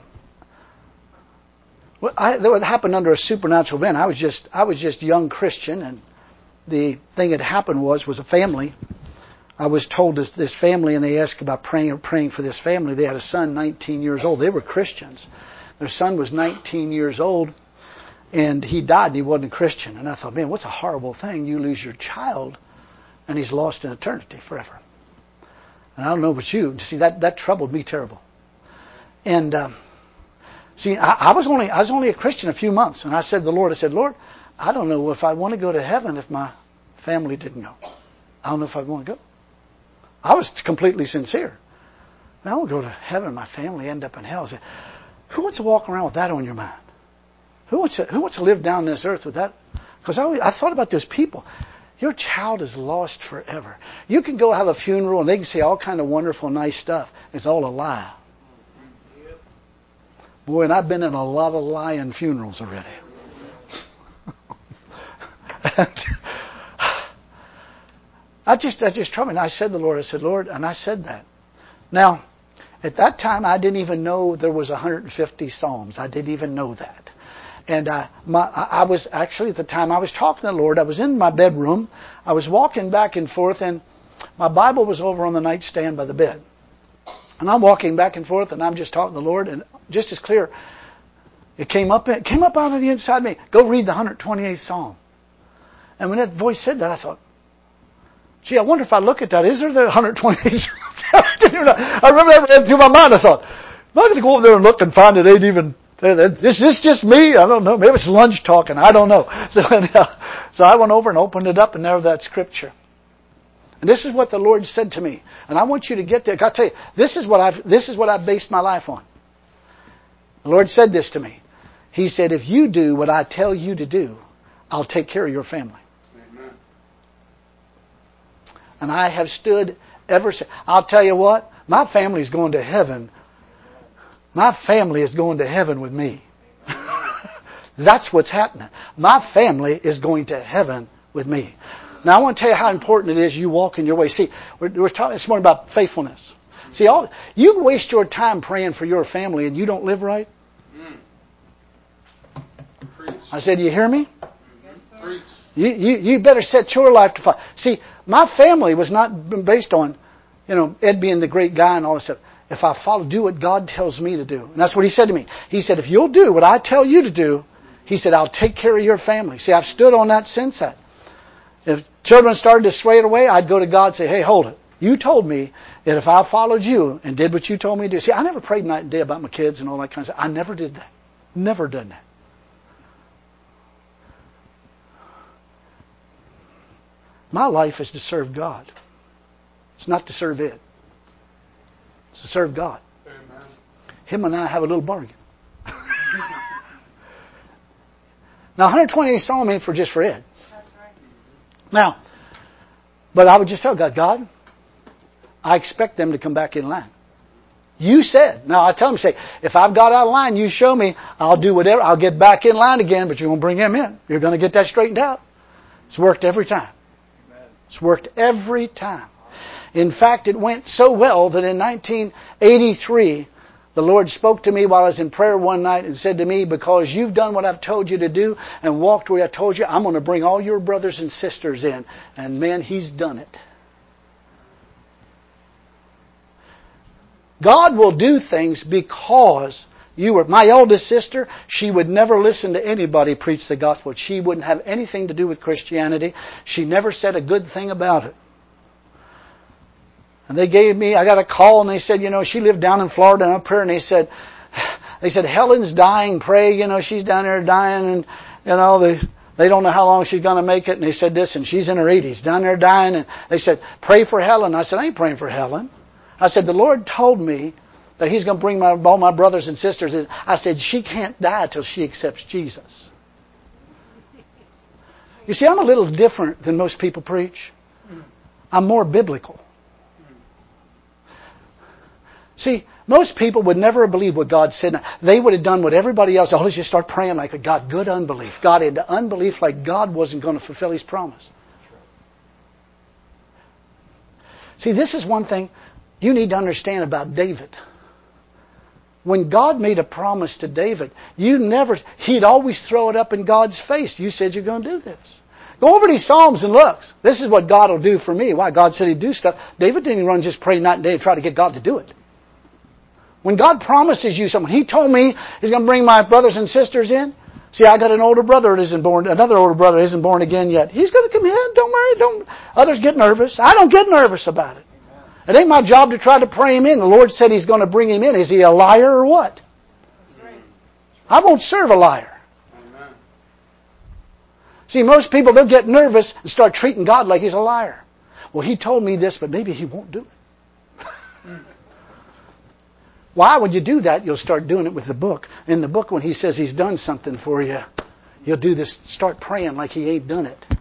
that happened under a supernatural event. I was just a young Christian, and the thing that happened was a family. I was told this family, and they asked about praying for this family. They had a son, 19 years old. They were Christians. Their son was 19 years old, and he died, and he wasn't a Christian. And I thought, man, what's a horrible thing? You lose your child, and he's lost in eternity forever. And I don't know about you. See, that troubled me terrible. And see, I was only a Christian a few months, and I said to the Lord, Lord, I don't know if I want to go to heaven if my family didn't go. I don't know if I want to go. I was completely sincere. I won't go to heaven and my family end up in hell. I said, who wants to walk around with that on your mind? Who wants to live down this earth with that? Because I thought about those people. Your child is lost forever. You can go have a funeral and they can say all kind of wonderful, nice stuff. It's all a lie. Boy, and I've been in a lot of lying funerals already. I just troubled me. I said to the Lord, Lord, and I said that. Now, at that time, I didn't even know there was 150 Psalms. I didn't even know that. And I was actually, at the time I was talking to the Lord, I was in my bedroom. I was walking back and forth, and my Bible was over on the nightstand by the bed. And I'm walking back and forth, and I'm just talking to the Lord, and just as clear, it came up out of the inside of me. Go read the 128th Psalm. And when that voice said that, I thought, gee, I wonder if I look at that, is there the 128th Psalm? I remember that ran through my mind. I thought, I'm not going to go over there and look and find it ain't even... Is this just me? I don't know. Maybe it's lunch talking. I don't know. So I went over and opened it up, and there was that scripture. And this is what the Lord said to me. And I want you to get there. I tell you, this is what I've based my life on. The Lord said this to me. He said, if you do what I tell you to do, I'll take care of your family. Amen. And I have stood ever since. I'll tell you what, my family's going to heaven. My family is going to heaven with me. That's what's happening. My family is going to heaven with me. Now I want to tell you how important it is you walk in your way. See, we're talking this morning about faithfulness. See, you waste your time praying for your family and you don't live right. I said, you hear me? Yes, you better set your life to follow. See, my family was not based on, Ed being the great guy and all this stuff. If I do what God tells me to do. And that's what he said to me. He said, if you'll do what I tell you to do, he said, I'll take care of your family. See, I've stood on that since that. If children started to stray away, I'd go to God and say, hey, hold it. You told me that if I followed you and did what you told me to do. See, I never prayed night and day about my kids and all that kind of stuff. I never did that. Never done that. My life is to serve God. It's not to serve Ed. It's to serve God. Amen. Him and I have a little bargain. Now, 128th Psalm ain't just for Ed. That's right. Now, but I would just tell God, I expect them to come back in line. You said. Now, I tell them, say, if I've got out of line, you show me, I'll do whatever. I'll get back in line again, but you're going to bring him in. You're going to get that straightened out. It's worked every time. Amen. It's worked every time. In fact, it went so well that in 1983, the Lord spoke to me while I was in prayer one night and said to me, because you've done what I've told you to do and walked where I told you, I'm going to bring all your brothers and sisters in. And man, He's done it. God will do things because you were. My eldest sister, she would never listen to anybody preach the gospel. She wouldn't have anything to do with Christianity. She never said a good thing about it. And I got a call and they said, she lived down in Florida and up here, and they said, Helen's dying, pray, she's down there dying, and, they don't know how long she's going to make it. And they said this, and she's in her 80s, down there dying, and they said, pray for Helen. I said, I ain't praying for Helen. I said, the Lord told me that He's going to bring all my brothers and sisters in. I said, she can't die till she accepts Jesus. You see, I'm a little different than most people preach. I'm more biblical. See, most people would never believe what God said. They would have done what everybody else. Oh, let's just start praying like God. Good unbelief. Got into unbelief like God wasn't going to fulfill His promise. See, this is one thing you need to understand about David. When God made a promise to David, He'd always throw it up in God's face. You said you're going to do this. Go over these Psalms and look. This is what God will do for me. Why? God said He'd do stuff. David didn't run just pray night and day and try to get God to do it. When God promises you something, He told me He's going to bring my brothers and sisters in. See, I got an older brother that isn't born, another older brother isn't born again yet. He's going to come in. Don't worry. Others get nervous. I don't get nervous about it. It ain't my job to try to pray him in. The Lord said He's going to bring him in. Is he a liar or what? That's right. I won't serve a liar. Amen. See, most people, they'll get nervous and start treating God like He's a liar. Well, He told me this, but maybe He won't do it. Why would you do that? You'll start doing it with the book. In the book, when He says He's done something for you, you'll do this, start praying like He ain't done it.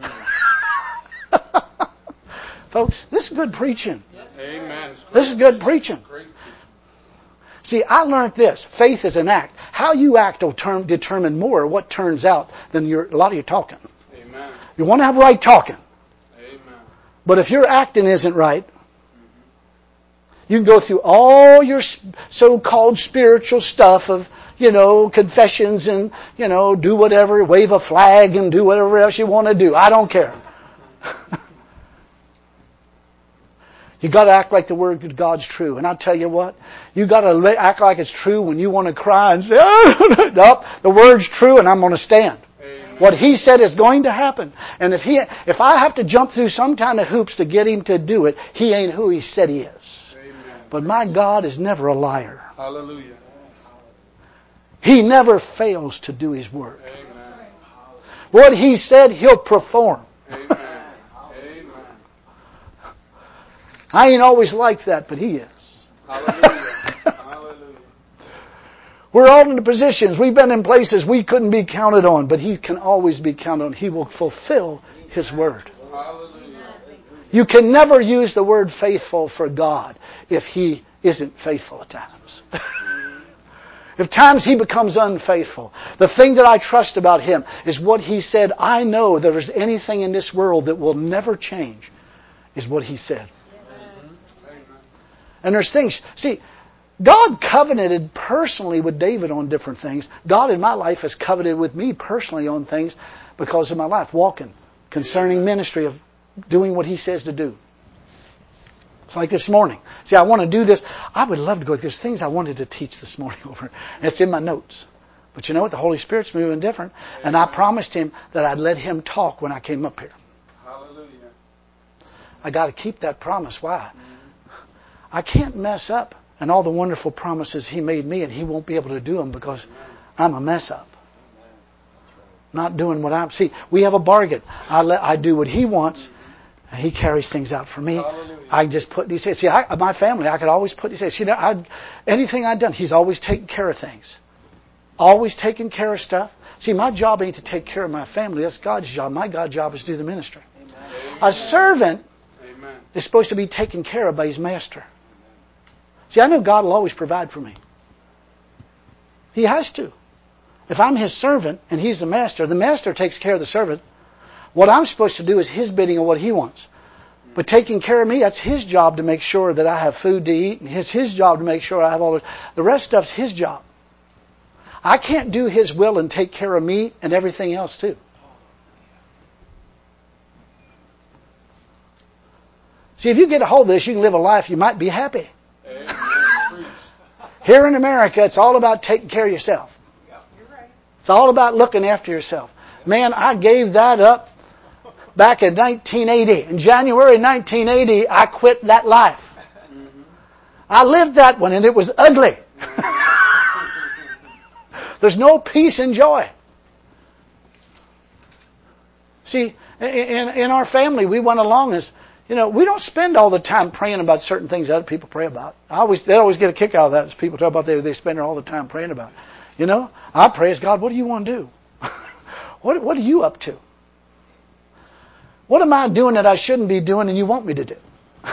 Folks, this is good preaching. Amen. This is good preaching. See, I learned this. Faith is an act. How you act will determine more what turns out than a lot of your talking. Amen. You want to have right talking. Amen. But if your acting isn't right, you can go through all your so-called spiritual stuff of, confessions and, do whatever, wave a flag and do whatever else you want to do. I don't care. You got to act like the Word of God's true. And I'll tell you what, you got to act like it's true when you want to cry and say, oh, nope, the Word's true and I'm going to stand. Amen. What He said is going to happen. And if I have to jump through some kind of hoops to get Him to do it, He ain't who He said He is. Amen. But my God is never a liar. Hallelujah. He never fails to do His work. Amen. What He said, He'll perform. Amen. I ain't always like that, but He is. Hallelujah. Hallelujah. We're all in the positions. We've been in places we couldn't be counted on, but He can always be counted on. He will fulfill His word. Hallelujah. You can never use the word faithful for God if He isn't faithful at times. If times He becomes unfaithful. The thing that I trust about Him is what He said. I know there is anything in this world that will never change is what He said. And there's things, see, God covenanted personally with David on different things. God in my life has covenanted with me personally on things because of my life, walking, concerning ministry of doing what He says to do. It's like this morning. See, I want to do this. I would love to go. There's things I wanted to teach this morning over, and it's in my notes. But you know what? The Holy Spirit's moving different. And I promised Him that I'd let Him talk when I came up here. Hallelujah. I got to keep that promise. Why? I can't mess up and all the wonderful promises He made me, and He won't be able to do them because I'm a mess up. Not doing what I'm... See, we have a bargain. I do what He wants, and He carries things out for me. Hallelujah. I just put... He says, see, my family, I could always put... He says, anything I've done, He's always taken care of things. Always taking care of stuff. See, my job ain't to take care of my family. That's God's job. My God's job is to do the ministry. Amen. A servant is supposed to be taken care of by his master. See, I know God will always provide for me. He has to. If I'm His servant and He's the master takes care of the servant. What I'm supposed to do is His bidding of what He wants. But taking care of me, that's His job to make sure that I have food to eat. And it's His job to make sure I have all the rest stuff's His job. I can't do His will and take care of me and everything else too. See, if you get a hold of this, you can live a life you might be happy. Here in America, it's all about taking care of yourself. It's all about looking after yourself. Man, I gave that up back in 1980. In January 1980, I quit that life. I lived that one, and it was ugly. There's no peace and joy. See, in our family, we went along as... we don't spend all the time praying about certain things that other people pray about. They always get a kick out of that as people talk about they spend all the time praying about. I pray as God, what do you want to do? What are you up to? What am I doing that I shouldn't be doing and you want me to do?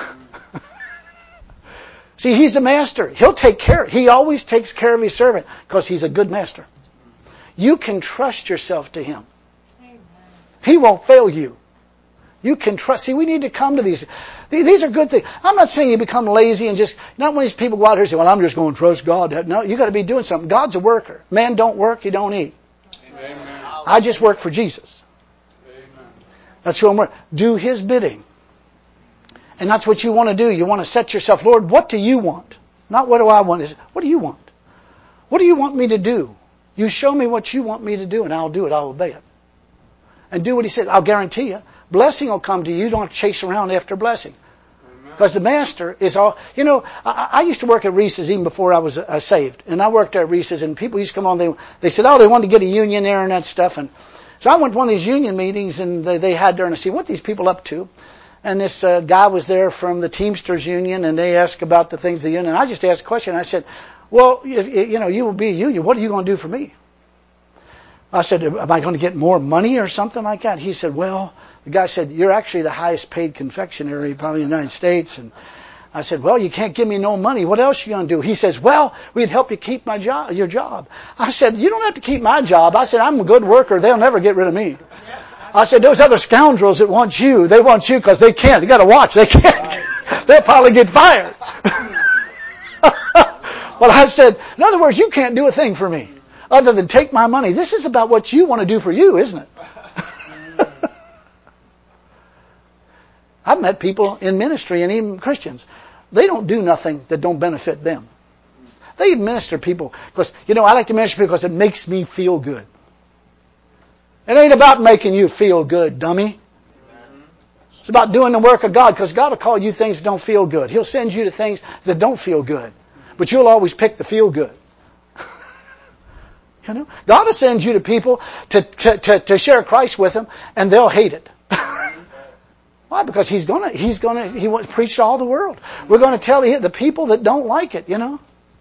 See, He's the master. He'll take care. He always takes care of His servant because He's a good master. You can trust yourself to Him. He won't fail you. You can trust. See, we need to come to these. These are good things. I'm not saying you become lazy and just, not when these people go out here and say, well, I'm just going to trust God. No, you got to be doing something. God's a worker. Man don't work, he don't eat. Amen. I just work for Jesus. Amen. That's who I'm working. Do His bidding. And that's what you want to do. You want to set yourself, Lord, what do you want? Not what do I want. What do you want? What do you want me to do? You show me what you want me to do and I'll do it. I'll obey it. And do what He says. I'll guarantee you, blessing will come to you. You don't have to chase around after blessing. Because the master is all, I used to work at Reese's even before I was saved. And I worked at Reese's and people used to come on, they said, they wanted to get a union there and that stuff. And so I went to one of these union meetings and they had there and I said, what are these people up to? And this guy was there from the Teamsters Union and they asked about the things of the union. And I just asked a question. I said, well, you will be a union. What are you going to do for me? I said, am I going to get more money or something like that? He said, well, the guy said, you're actually the highest paid confectionery probably in the United States. And I said, well, you can't give me no money. What else are you going to do? He says, well, we'd help you keep your job. I said, you don't have to keep my job. I said, I'm a good worker. They'll never get id of me. I said, those other scoundrels that want you, they want you because they can't. You got to watch. They can't. They'll probably get fired. Well, I said, in other words, you can't do a thing for me other than take my money. This is about what you want to do for you, isn't it? I've met people in ministry and even Christians. They don't do nothing that don't benefit them. They minister people because, I like to minister people because it makes me feel good. It ain't about making you feel good, dummy. It's about doing the work of God because God will call you things that don't feel good. He'll send you to things that don't feel good. But you'll always pick the feel good. God will send you to people to share Christ with them and they'll hate it. Why? Because He wants to preach to all the world. We're going to tell the people that don't like it, Amen.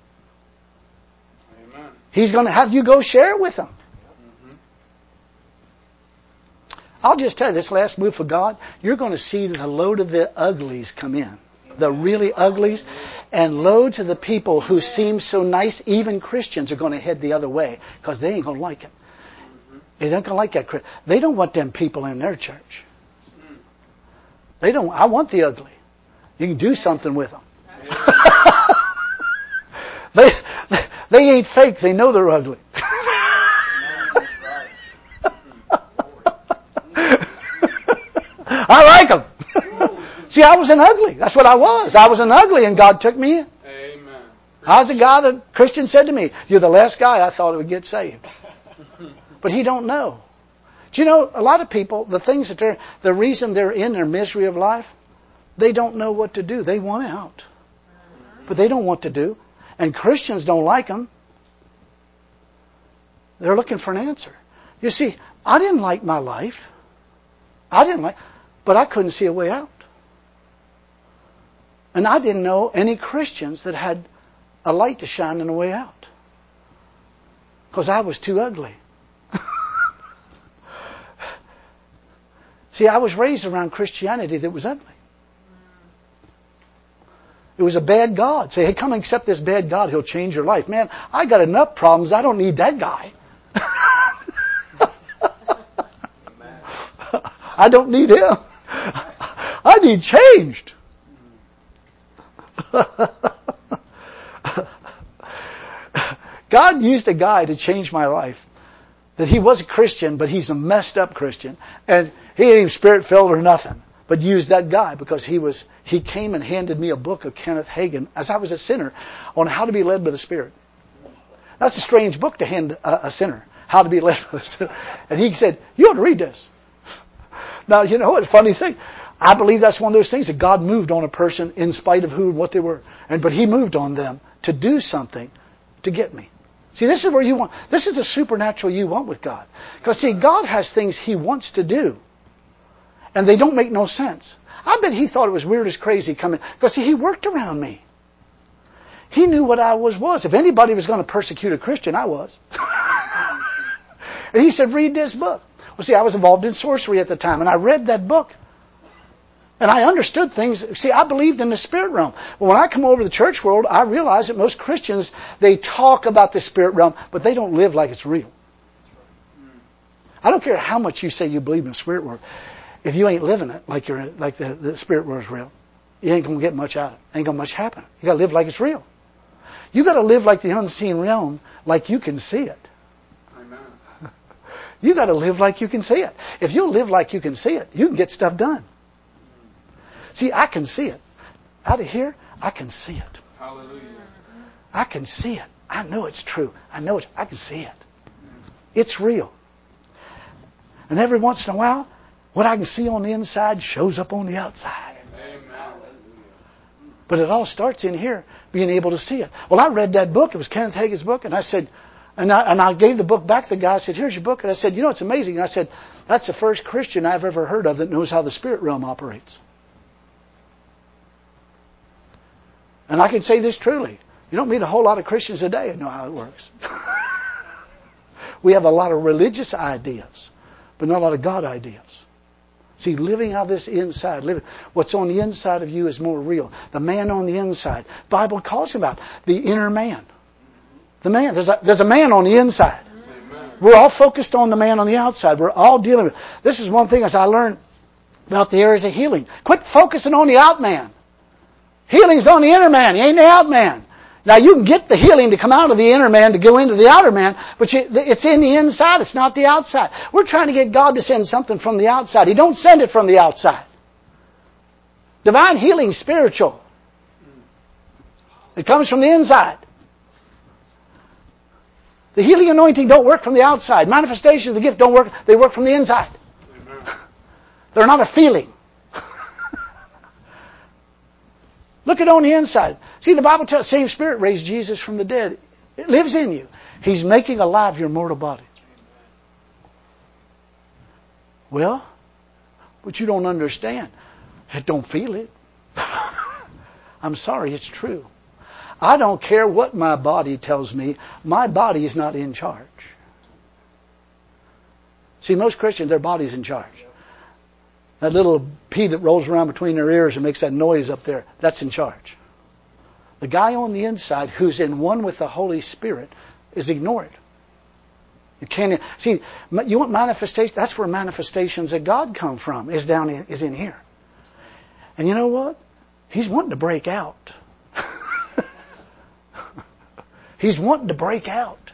He's going to have you go share it with them. I'll just tell you, this last move for God, you're going to see the load of the uglies come in. The really uglies. And loads of the people who seem so nice, even Christians, are going to head the other way because they ain't going to like it. They ain't going to like that. They don't want them people in their church. They don't. I want the ugly. You can do something with them. They ain't fake. They know they're ugly. I like them. See, I was an ugly. That's what I was. I was an ugly and God took me in. Amen. I was a guy that Christian said to me, you're the last guy I thought would get saved. But he don't know. Do you know, a lot of people, the reason they're in their misery of life, they don't know what to do. They want out. But they don't want to do. And Christians don't like them. They're looking for an answer. You see, I didn't like my life. But I couldn't see a way out. And I didn't know any Christians that had a light to shine in a way out. Because I was too ugly. See, I was raised around Christianity that was ugly. It was a bad God. Say, hey, come and accept this bad God. He'll change your life. Man, I got enough problems. I don't need that guy. I don't need him. I need changed. God used a guy to change my life. That he was a Christian, but he's a messed up Christian. And he ain't even spirit-filled or nothing. But used that guy because he came and handed me a book of Kenneth Hagin as I was a sinner on how to be led by the Spirit. That's a strange book to hand a sinner. How to be led by the Spirit. And he said, you ought to read this. Now, you know what? Funny thing. I believe that's one of those things that God moved on a person in spite of who and what they were. But He moved on them to do something to get me. See, this is where you want. This is the supernatural you want with God. Because see, God has things He wants to do. And they don't make no sense. I bet He thought it was weird as crazy coming. Because see, He worked around me. He knew what I was. If anybody was going to persecute a Christian, I was. And He said, read this book. Well, see, I was involved in sorcery at the time. And I read that book. And I understood things. See, I believed in the spirit realm. But when I come over to the church world, I realize that most Christians, they talk about the spirit realm, but they don't live like it's real. I don't care how much you say you believe in the spirit world. If you ain't living it like the spirit world is real, you ain't going to get much out of it. Ain't going to much happen. You got to live like it's real. You got to live like the unseen realm, like you can see it. Amen. You got to live like you can see it. If you live like you can see it, you can get stuff done. See, I can see it. Out of here, I can see it. Hallelujah. I can see it. I know it's true. I can see it. It's real. And every once in a while, what I can see on the inside shows up on the outside. Amen. But it all starts in here, being able to see it. Well, I read that book. It was Kenneth Hagin's book. And I said, and I gave the book back to the guy. I said, here's your book. And I said, you know, it's amazing. And I said, that's the first Christian I've ever heard of that knows how the spirit realm operates. And I can say this truly. You don't meet a whole lot of Christians today that know how it works. We have a lot of religious ideas, but not a lot of God ideas. See, living out this inside, what's on the inside of you is more real. The man on the inside. The Bible calls about the inner man. The man. There's a man on the inside. Amen. We're all focused on the man on the outside. We're all dealing with. This is one thing as I learned about the areas of healing. Quit focusing on the out man. Healing's on the inner man. He ain't the out man. Now you can get the healing to come out of the inner man to go into the outer man, but it's in the inside. It's not the outside. We're trying to get God to send something from the outside. He don't send it from the outside. Divine healing is spiritual. It comes from the inside. The healing anointing don't work from the outside. Manifestations of the gift don't work. They work from the inside. Amen. They're not a feeling. Look at on the inside. See, the Bible tells the same Spirit raised Jesus from the dead. It lives in you. He's making alive your mortal body. Well, but you don't understand. I don't feel it. I'm sorry, it's true. I don't care what my body tells me. My body is not in charge. See, most Christians, their body's in charge. That little pea that rolls around between their ears and makes that noise up there, that's in charge. The guy on the inside who's in one with the Holy Spirit is ignored. You can't see. You want manifestation? That's where manifestations of God come from. Is in here. And you know what? He's wanting to break out. He's wanting to break out,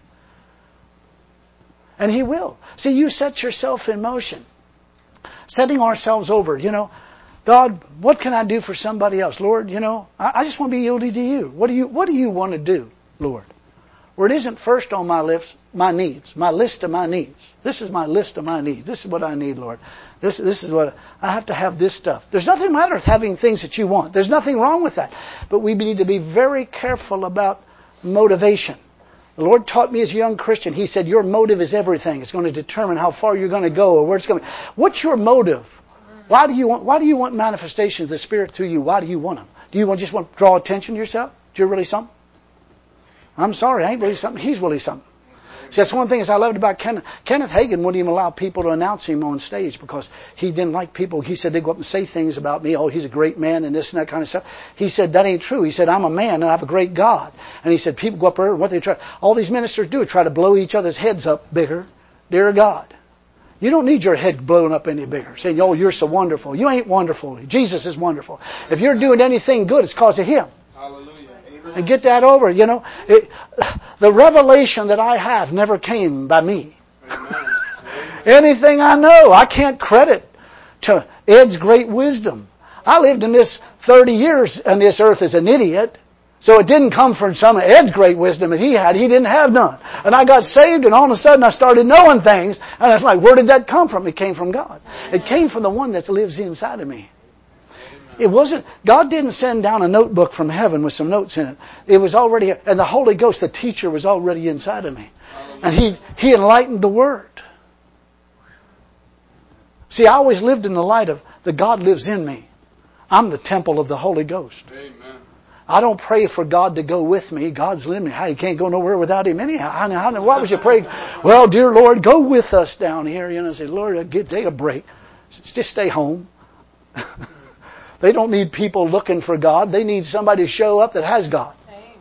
and He will. See, you set yourself in motion. Setting ourselves over, God, what can I do for somebody else? Lord, I just want to be yielded to you. What do you want to do, Lord? Where it isn't first on my list, my needs, my list of my needs. This is my list of my needs. This is what I need, Lord. This is what I have to have this stuff. There's nothing matter with having things that you want. There's nothing wrong with that. But we need to be very careful about motivation. The Lord taught me as a young Christian. He said, your motive is everything. It's going to determine how far you're going to go or where it's going. What's your motive? Why do you want manifestations of the Spirit through you? Why do you want them? Do you just want to draw attention to yourself? Do you really something? I'm sorry, I ain't really something. He's really something. See, that's one thing I loved about Kenneth. Kenneth Hagin wouldn't even allow people to announce him on stage because he didn't like people. He said they'd go up and say things about me. Oh, he's a great man and this and that kind of stuff. He said, that ain't true. He said, I'm a man and I have a great God. And he said, people go up there and what they try, all these ministers do is try to blow each other's heads up bigger. Dear God, you don't need your head blown up any bigger. Saying, oh, you're so wonderful. You ain't wonderful. Jesus is wonderful. If you're doing anything good, it's because of Him. Hallelujah. Amen. And get that over, the revelation that I have never came by me. Amen. Anything I know, I can't credit to Ed's great wisdom. I lived in this 30 years on this earth as an idiot. So it didn't come from some of Ed's great wisdom that he had. He didn't have none. And I got saved and all of a sudden I started knowing things. And it's like, where did that come from? It came from God. It came from the one that lives inside of me. It wasn't, God didn't send down a notebook from heaven with some notes in it. It was already, and the Holy Ghost, the teacher, was already inside of me. And He enlightened the Word. See, I always lived in the light of the God lives in me. I'm the temple of the Holy Ghost. Amen. I don't pray for God to go with me. God's living me. How you can't go nowhere without Him anyhow. Why would you pray? Well, dear Lord, go with us down here. Say, Lord, take a break. Just stay home. They don't need people looking for God. They need somebody to show up that has God.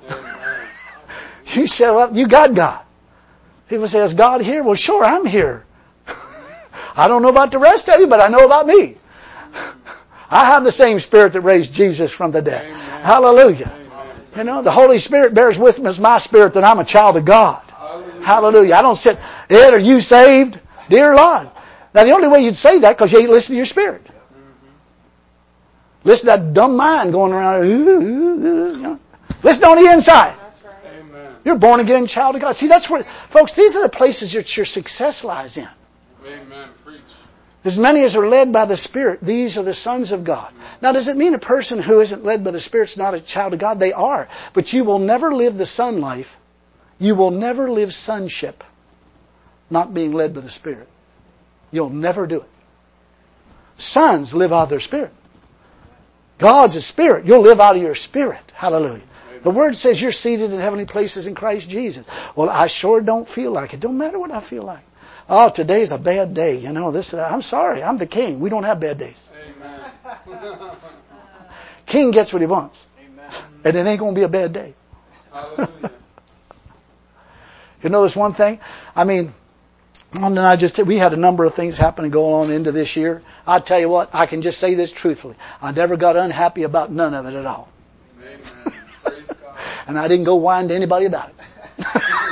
You show up, you got God. People say, is God here? Well, sure, I'm here. I don't know about the rest of you, but I know about me. I have the same Spirit that raised Jesus from the dead. Amen. Hallelujah. Amen. You know, the Holy Spirit bears with me as my spirit that I'm a child of God. Hallelujah. Hallelujah. I don't sit, Ed, are you saved? Dear Lord. Now, the only way you'd say that because you ain't listening to your spirit. Listen to that dumb mind going around. Listen on the inside. That's right. Amen. You're born again child of God. See, that's where, folks, these are the places that your success lies in. Amen. Preach. As many as are led by the Spirit, these are the sons of God. Now, does it mean a person who isn't led by the Spirit is not a child of God? They are. But you will never live the son life. You will never live sonship not being led by the Spirit. You'll never do it. Sons live out of their spirit. God's a spirit. You'll live out of your spirit. Hallelujah. The Word says you're seated in heavenly places in Christ Jesus. Well, I sure don't feel like it. Don't matter what I feel like. Oh, today's a bad day. You know, this. I'm sorry. I'm the king. We don't have bad days. Amen. King gets what he wants. Amen. And it ain't going to be a bad day. Hallelujah. You know this one thing? I mean, we had a number of things happening going on into this year. I tell you what, I can just say this truthfully. I never got unhappy about none of it at all. Amen. Praise God. And I didn't go whine to anybody about it.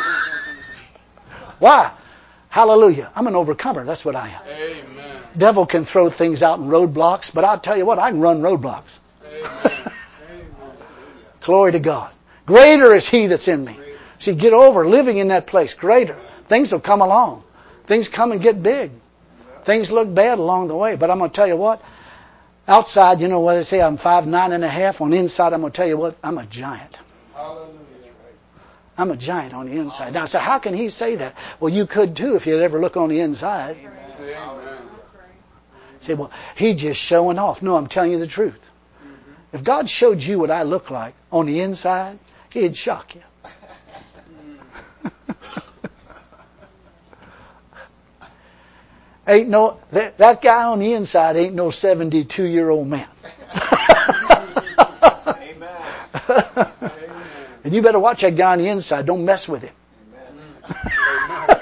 Why? Hallelujah. I'm an overcomer. That's what I am. Amen. Devil can throw things out in roadblocks, but I'll tell you what, I can run roadblocks. Amen. Glory to God. Greater is He that's in me. See, get over living in that place. Greater. Things will come along. Things come and get big. Things look bad along the way. But I'm going to tell you what, outside, you know what they say, I'm 5'9.5". On the inside, I'm going to tell you what, I'm a giant. Hallelujah. I'm a giant on the inside. Now, so how can he say that? Well, you could too if you'd ever look on the inside. Amen. Say, well, he's just showing off. No, I'm telling you the truth. If God showed you what I look like on the inside, He'd shock you. Ain't no that guy on the inside ain't no 72-year-old man. Amen. And you better watch that guy on the inside. Don't mess with him. Amen.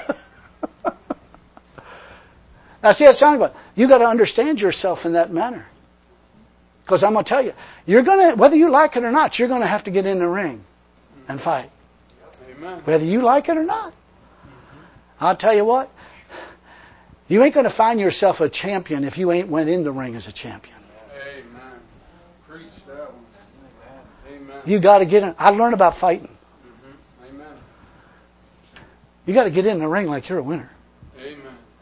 Now, see, that's talking about. You got to understand yourself in that manner. Because I'm going to tell you, you're going to, whether you like it or not, you're going to have to get in the ring and fight. Amen. Whether you like it or not. I'll tell you what. You ain't going to find yourself a champion if you ain't went in the ring as a champion. Amen. Preach that one. Amen. You got to get in. I learned about fighting. Amen. You got to get in the ring like you're a winner. Amen.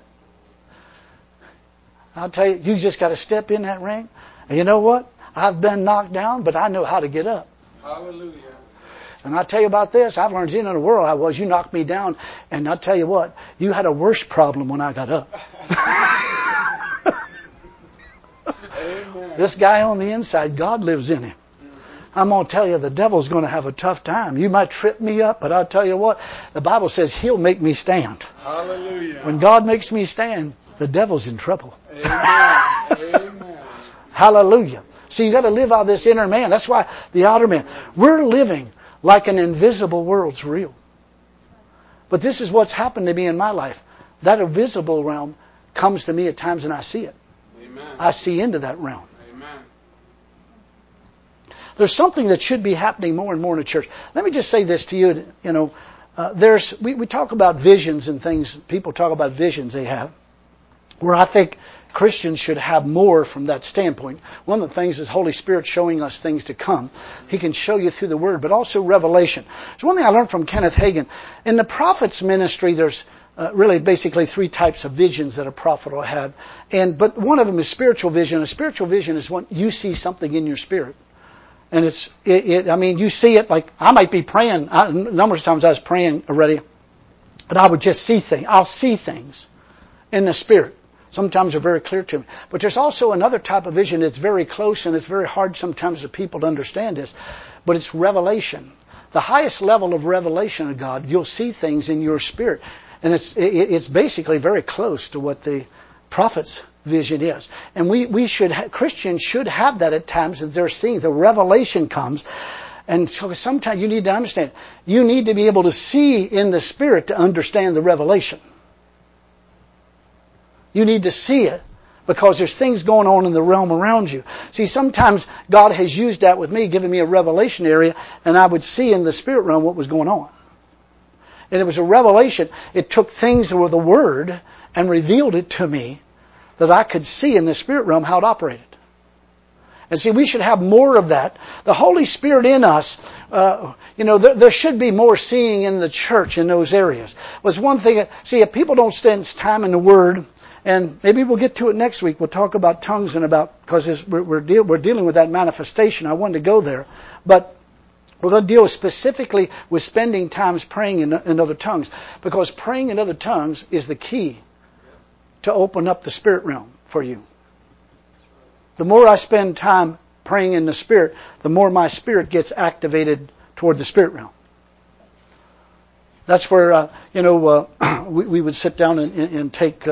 I'll tell you, you just got to step in that ring. And you know what? I've been knocked down, but I know how to get up. Hallelujah. And I'll tell you about this. I've learned in the world I was. You knocked me down. And I'll tell you what. You had a worse problem when I got up. Amen. This guy on the inside, God lives in him. I'm going to tell you, the devil's going to have a tough time. You might trip me up, but I'll tell you what. The Bible says He'll make me stand. Hallelujah. When God makes me stand, the devil's in trouble. Amen. Amen. Hallelujah. See, you got to live out of this inner man. That's why the outer man. We're living like an invisible world's real. But this is what's happened to me in my life. That invisible realm comes to me at times and I see it. Amen. I see into that realm. Amen. There's something that should be happening more and more in the church. Let me just say this to you. You know, we talk about visions and things. People talk about visions they have. Where I think Christians should have more from that standpoint. One of the things is Holy Spirit showing us things to come. He can show you through the Word, but also revelation. So one thing I learned from Kenneth Hagin, in the prophet's ministry, there's really basically three types of visions that a prophet will have. But one of them is spiritual vision. A spiritual vision is when you see something in your spirit. And I mean, you see it like, I might be praying. Numerous times I was praying already, but I would just see things. I'll see things in the spirit. Sometimes they're very clear to me. But there's also another type of vision that's very close and it's very hard sometimes for people to understand this. But it's revelation. The highest level of revelation of God, you'll see things in your spirit. And it's basically very close to what the prophets vision is. And Christians should have that at times that they're seeing. The revelation comes. And so sometimes you need to understand. You need to be able to see in the Spirit to understand the revelation. You need to see it because there's things going on in the realm around you. See, sometimes God has used that with me, giving me a revelation area, and I would see in the Spirit realm what was going on. And it was a revelation. It took things that were the Word and revealed it to me that I could see in the Spirit realm how it operated. And see, we should have more of that. The Holy Spirit in us, there should be more seeing in the church in those areas. Was one thing, see, if people don't spend time in the Word, and maybe we'll get to it next week, we'll talk about tongues and because we're dealing with that manifestation. I wanted to go there. But we're going to deal specifically with spending times praying in other tongues. Because praying in other tongues is the key to open up the Spirit realm for you. The more I spend time praying in the Spirit, the more my spirit gets activated toward the Spirit realm. That's where, we would sit down and take,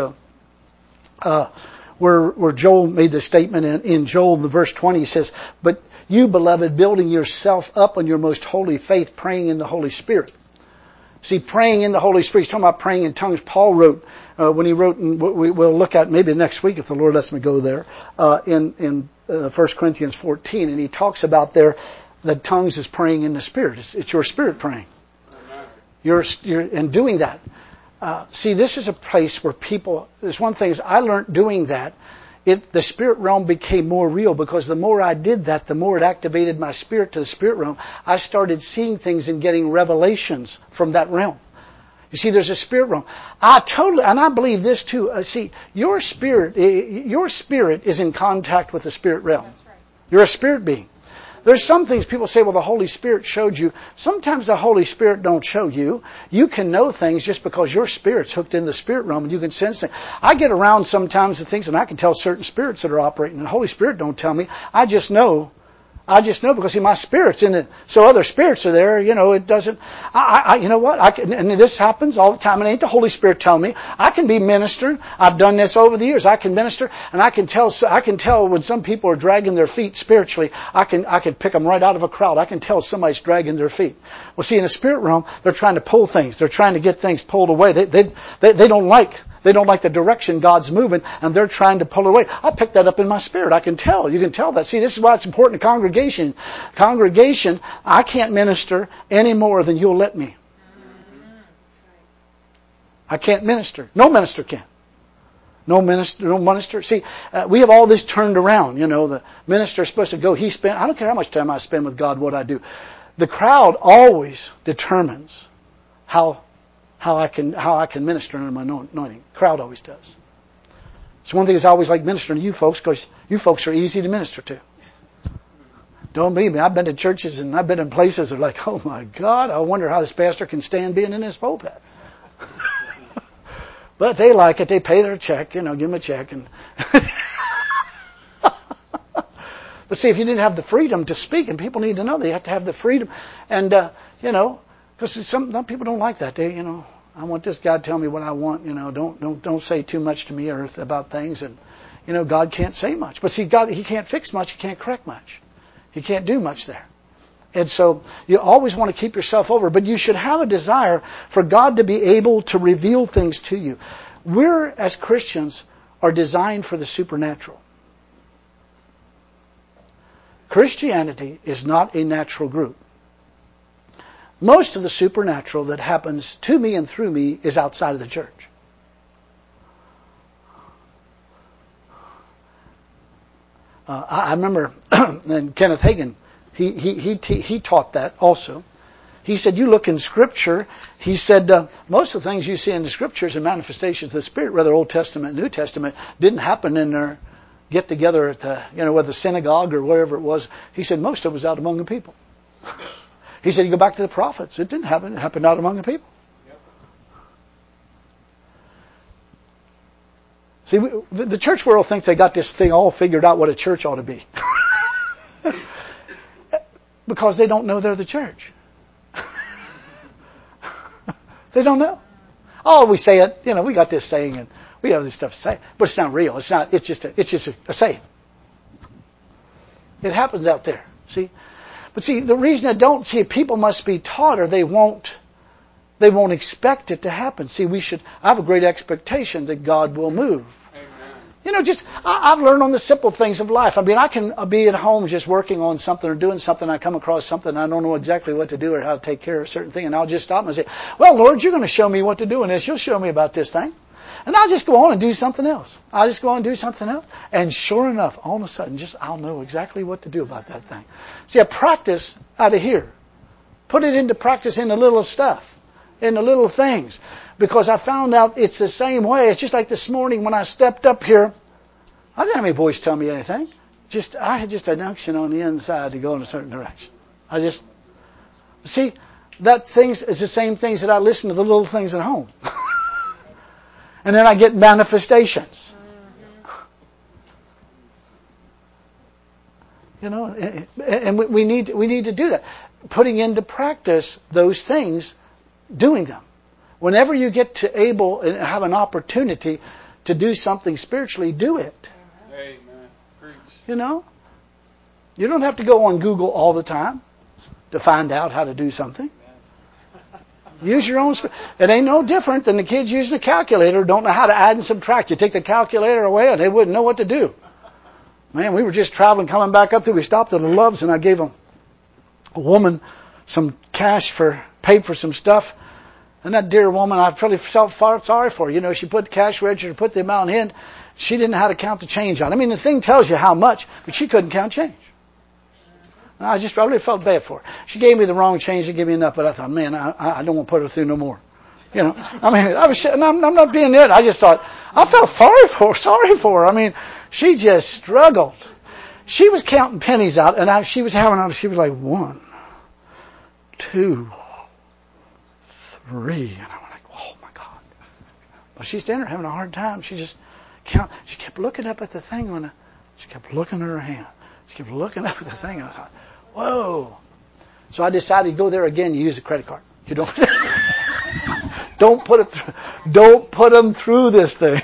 where Joel made the statement in Joel, the verse 20, he says, "But you, beloved, building yourself up on your most holy faith, praying in the Holy Spirit." See, praying in the Holy Spirit, he's talking about praying in tongues. Paul wrote, when he wrote, and we'll look at maybe next week if the Lord lets me go there, in 1 Corinthians 14, and he talks about there that tongues is praying in the Spirit. It's your spirit praying. You're and doing that. See, this is a place where there's one thing is I learned doing that. The spirit realm became more real because the more I did that, the more it activated my spirit to the spirit realm. I started seeing things and getting revelations from that realm. You see, there's a spirit realm. And I believe this too. See, your spirit is in contact with the spirit realm. That's right. You're a spirit being. There's some things people say, well, the Holy Spirit showed you. Sometimes the Holy Spirit don't show you. You can know things just because your spirit's hooked in the spirit realm and you can sense things. I get around sometimes the things and I can tell certain spirits that are operating and the Holy Spirit don't tell me. I just know because see, my spirit's in it. So other spirits are there, it doesn't, you know what? And this happens all the time. It ain't the Holy Spirit telling me. I can be ministering. I've done this over the years. I can minister and I can tell when some people are dragging their feet spiritually. I can pick them right out of a crowd. I can tell somebody's dragging their feet. Well, see, in the spirit realm, they're trying to pull things. They're trying to get things pulled away. They don't like the direction God's moving, and they're trying to pull it away. I pick that up in my spirit. I can tell. You can tell that. See, this is why it's important to congregation. Congregation, I can't minister any more than you'll let me. I can't minister. No minister can. No minister. See, we have all this turned around. The minister's supposed to go. I don't care how much time I spend with God, what I do. The crowd always determines how I can minister under my anointing. Crowd always does. It's one thing is I always like ministering to you folks because you folks are easy to minister to. Don't believe me. I've been to churches and I've been in places that are like, oh my God, I wonder how this pastor can stand being in this pulpit. But they like it. They pay their check, give them a check. But see, if you didn't have the freedom to speak, and people need to know they have to have the freedom, and because some people don't like that. I want this God to tell me what I want. Don't say too much to me earth about things, and God can't say much. But see, God, He can't fix much. He can't correct much. He can't do much there. And so you always want to keep yourself over, but you should have a desire for God to be able to reveal things to you. We're, as Christians, are designed for the supernatural. Christianity is not a natural group. Most of the supernatural that happens to me and through me is outside of the church. I remember, and Kenneth Hagin, he taught that also. He said, you look in Scripture, he said, most of the things you see in the Scriptures and manifestations of the Spirit, whether Old Testament, New Testament, didn't happen in their get together at the, whether the synagogue or wherever it was. He said, most of it was out among the people. He said, you go back to the prophets. It didn't happen. It happened out among the people. Yep. See, the church world thinks they got this thing all figured out what a church ought to be. Because they don't know they're the church. They don't know. Oh, we say it, we got this saying, and We have this stuff to say, but it's not real. It's not. It's just a saying. It happens out there. See, but see, the reason I don't see it, people must be taught, or they won't expect it to happen. See, I have a great expectation that God will move. I've learned on the simple things of life. I mean, I can be at home just working on something or doing something. I come across something I don't know exactly what to do or how to take care of a certain thing, and I'll just stop and say, well, Lord, you're going to show me what to do in this. You'll show me about this thing. And I'll just go on and do something else. And sure enough, all of a sudden, I'll know exactly what to do about that thing. See, I practice out of here. Put it into practice in the little stuff, in the little things. Because I found out it's the same way. It's just like this morning when I stepped up here. I didn't have any voice tell me anything. I had just an unction on the inside to go in a certain direction. See, that things is the same things that I listen to the little things at home. And then I get manifestations. And we need to do that. Putting into practice those things, doing them. Whenever you get to able and have an opportunity to do something spiritually, do it. Amen. Preach. You don't have to go on Google all the time to find out how to do something. Use your own. It ain't no different than the kids using a calculator, don't know how to add and subtract. You take the calculator away and they wouldn't know what to do. Man, we were just traveling, coming back up there. We stopped at the Loves and I gave a woman some cash paid for some stuff. And that dear woman, I really felt sorry for her. She put the cash register, put the amount in. She didn't know how to count the change on. I mean, the thing tells you how much, but she couldn't count change. And I really felt bad for her. She gave me the wrong change to give me enough, but I thought, man, I don't want to put her through no more. I'm not being it. I just thought, I felt sorry for her. I mean, she just struggled. She was counting pennies out, and she was like 1, 2, 3, and I was like, oh my God. But she's standing there having a hard time. She kept looking up at the thing she kept looking at her hand. She kept looking up at the thing, and I thought, whoa. So I decided to go there again. You use a credit card. You don't put them through this thing.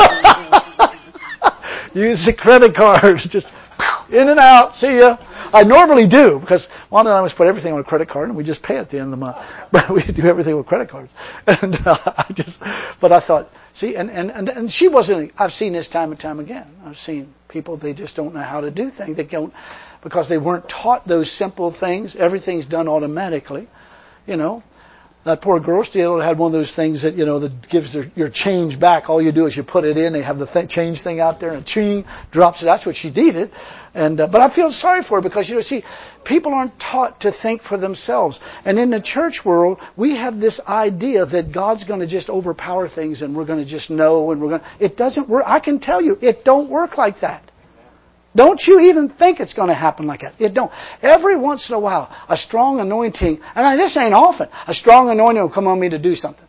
Use the credit card. Just in and out. See ya. I normally do, because Wanda and I always put everything on a credit card and we just pay at the end of the month. But we do everything with credit cards. And but I thought, see, and she wasn't, I've seen this time and time again. I've seen people, they just don't know how to do things. They don't, because they weren't taught those simple things. Everything's done automatically. That poor girl still had one of those things that, that gives your change back. All you do is you put it in. They have the change thing out there and ching, drops it. That's what she needed. But I feel sorry for her because, see, people aren't taught to think for themselves. And in the church world, we have this idea that God's going to just overpower things and we're going to just know and it doesn't work. I can tell you, it don't work like that. Don't you even think it's going to happen like that. It don't. Every once in a while, a strong anointing, and this ain't often, a strong anointing will come on me to do something.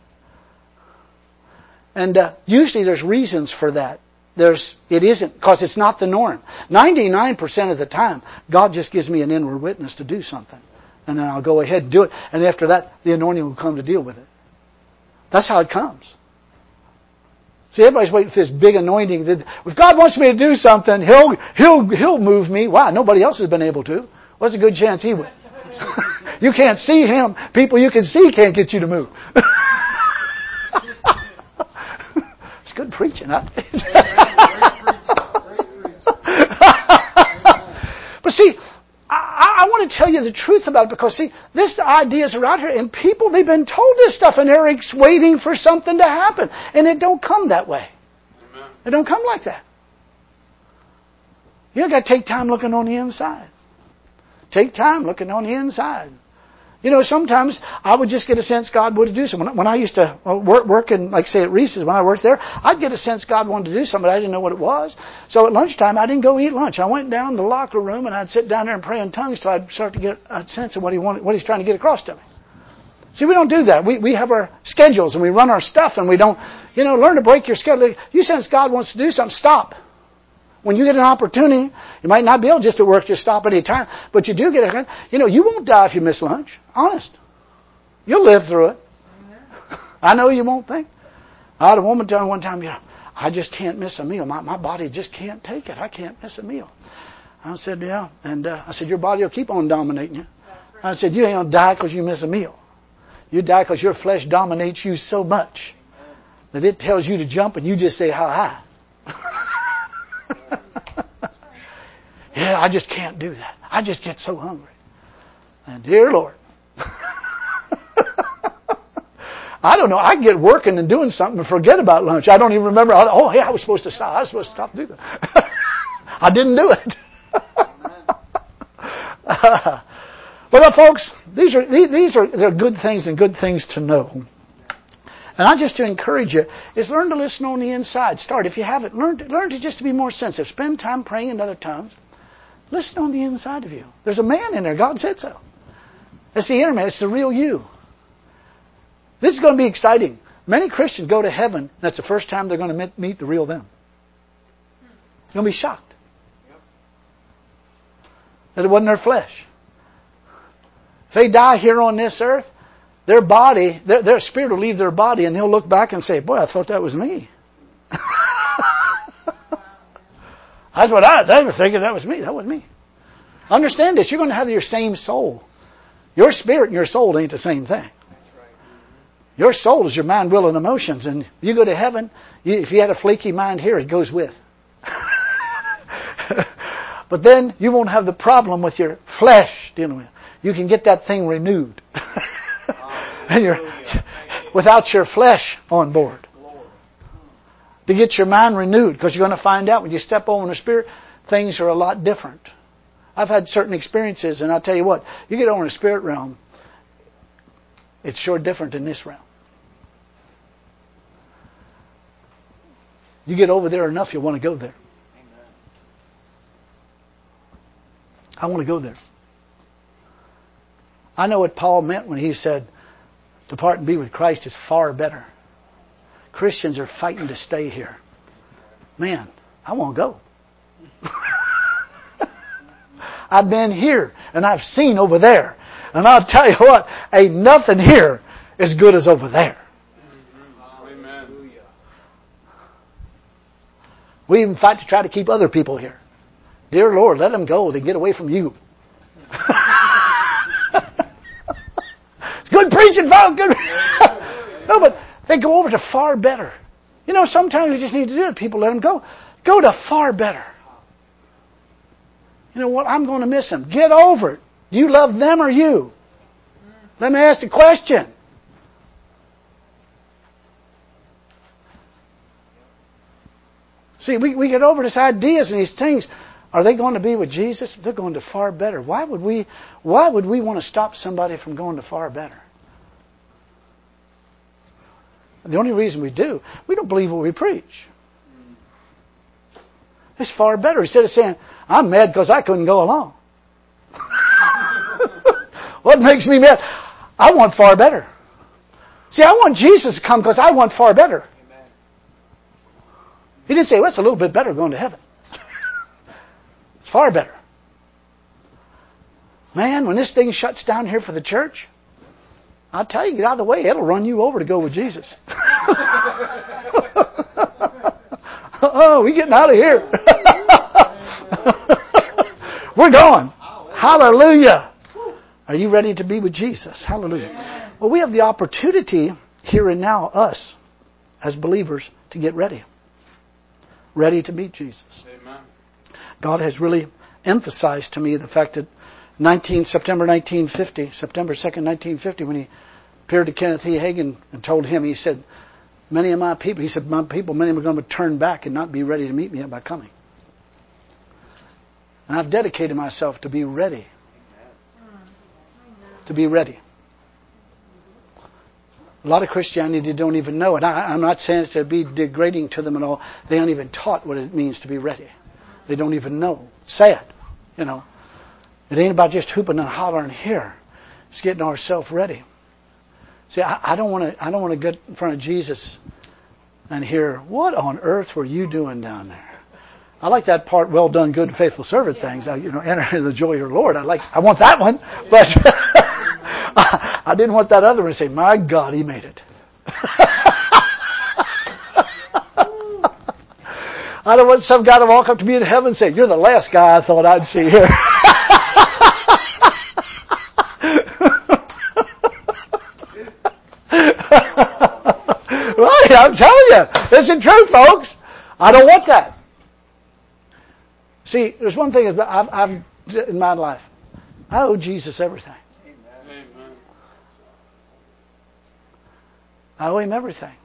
And usually there's reasons for that. It isn't, because it's not the norm. 99% of the time, God just gives me an inward witness to do something. And then I'll go ahead and do it. And after that, the anointing will come to deal with it. That's how it comes. See, everybody's waiting for this big anointing. If God wants me to do something, He'll move me. Wow, nobody else has been able to. What's a good chance He will? You can't see Him. People you can see can't get you to move. It's good preaching, huh? But see, I want to tell you the truth about it because, see, this ideas are out here and people, they've been told this stuff and they're waiting for something to happen. And it don't come that way. Amen. It don't come like that. You got to take time looking on the inside. Take time looking on the inside. Sometimes I would just get a sense God would do something. When I used to work in, like say at Reese's, when I worked there, I'd get a sense God wanted to do something, but I didn't know what it was. So at lunchtime, I didn't go eat lunch. I went down to the locker room and I'd sit down there and pray in tongues till I'd start to get a sense of what He's trying to get across to me. See, we don't do that. We have our schedules and we run our stuff and we don't, learn to break your schedule. You sense God wants to do something, stop. When you get an opportunity, you might not be able just to work, just stop any time, but you do get it. You won't die if you miss lunch. Honest. You'll live through it. I know you won't think. I had a woman tell me one time, I just can't miss a meal. My body just can't take it. I can't miss a meal. I said, yeah. And I said, your body will keep on dominating you. Right. I said, you ain't going to die because you miss a meal. You die because your flesh dominates you so much that it tells you to jump and you just say, how high? Yeah, I just can't do that. I just get so hungry. And dear Lord, I don't know. I get working and doing something and forget about lunch. I don't even remember. Oh, hey, I was supposed to stop. I was supposed to stop and do that. I didn't do it. But folks, they're good things and good things to know. And I just to encourage you is learn to listen on the inside. Start if you haven't. Learn to just to be more sensitive. Spend time praying in other tongues. Listen on the inside of you. There's a man in there. God said so. It's the inner man. It's the real you. This is going to be exciting. Many Christians go to heaven, and that's the first time they're going to meet the real them. They're going to be shocked. That it wasn't their flesh. If they die here on this earth, their body, their spirit will leave their body, and they'll look back and say, boy, I thought that was me. That's what they were thinking. That was me. That wasn't me. Understand this. You're going to have your same soul. Your spirit and your soul ain't the same thing. Your soul is your mind, will, and emotions. And you go to heaven, if you had a flaky mind here, it goes with. But then you won't have the problem with your flesh dealing with. You can get that thing renewed. And without your flesh on board. To get your mind renewed. Because you're going to find out when you step over in the Spirit, things are a lot different. I've had certain experiences, and I'll tell you what, you get over in the Spirit realm, it's sure different than this realm. You get over there enough, you'll want to go there. Amen. I want to go there. I know what Paul meant when he said, depart and be with Christ is far better. Christians are fighting to stay here. Man, I want to go. I've been here and I've seen over there. And I'll tell you what, ain't nothing here as good as over there. Amen. We even fight to try to keep other people here. Dear Lord, let them go. They get away from you. It's good preaching, folks. Good. No, but they go over to far better. You know, sometimes we just need to do it. People let them go. Go to far better. You know what? I'm going to miss them. Get over it. Do you love them or you? Let me ask the question. See, we get over these ideas and these things. Are they going to be with Jesus? They're going to far better. Why would we want to stop somebody from going to far better? The only reason we do, we don't believe what we preach. It's far better. Instead of saying, I'm mad because I couldn't go along. What makes me mad? I want far better. See, I want Jesus to come because I want far better. Amen. He didn't say, well, it's a little bit better going to heaven. It's far better. Man, when this thing shuts down here for the church, I'll tell you, get out of the way. It'll run you over to go with Jesus. Oh, we're getting out of here. We're going. Hallelujah. Are you ready to be with Jesus? Hallelujah. Well, we have the opportunity here and now, us, as believers, to get ready. Ready to meet Jesus. Amen. God has really emphasized to me the fact that September 2nd, 1950, when he appeared to Kenneth E. Hagin and told him, he said, many of my people, many of them are going to turn back and not be ready to meet me at my coming. And I've dedicated myself to be ready. To be ready. A lot of Christianity don't even know it. I'm not saying it to be degrading to them at all. They aren't even taught what it means to be ready. They don't even know. Say it. You know. It ain't about just hooping and hollering here. It's getting ourselves ready. See, I don't want to get in front of Jesus and hear, what on earth were you doing down there? I like that part, well done, good and faithful servant things. Enter into the joy of your Lord. I want that one. But I didn't want that other one to say, my God, he made it. I don't want some guy to walk up to me in heaven and say, "You're the last guy I thought I'd see here." Right, I'm telling you. It's the truth, folks. I don't want that. See, there's one thing I've in my life. I owe Jesus everything. Amen. I owe Him everything.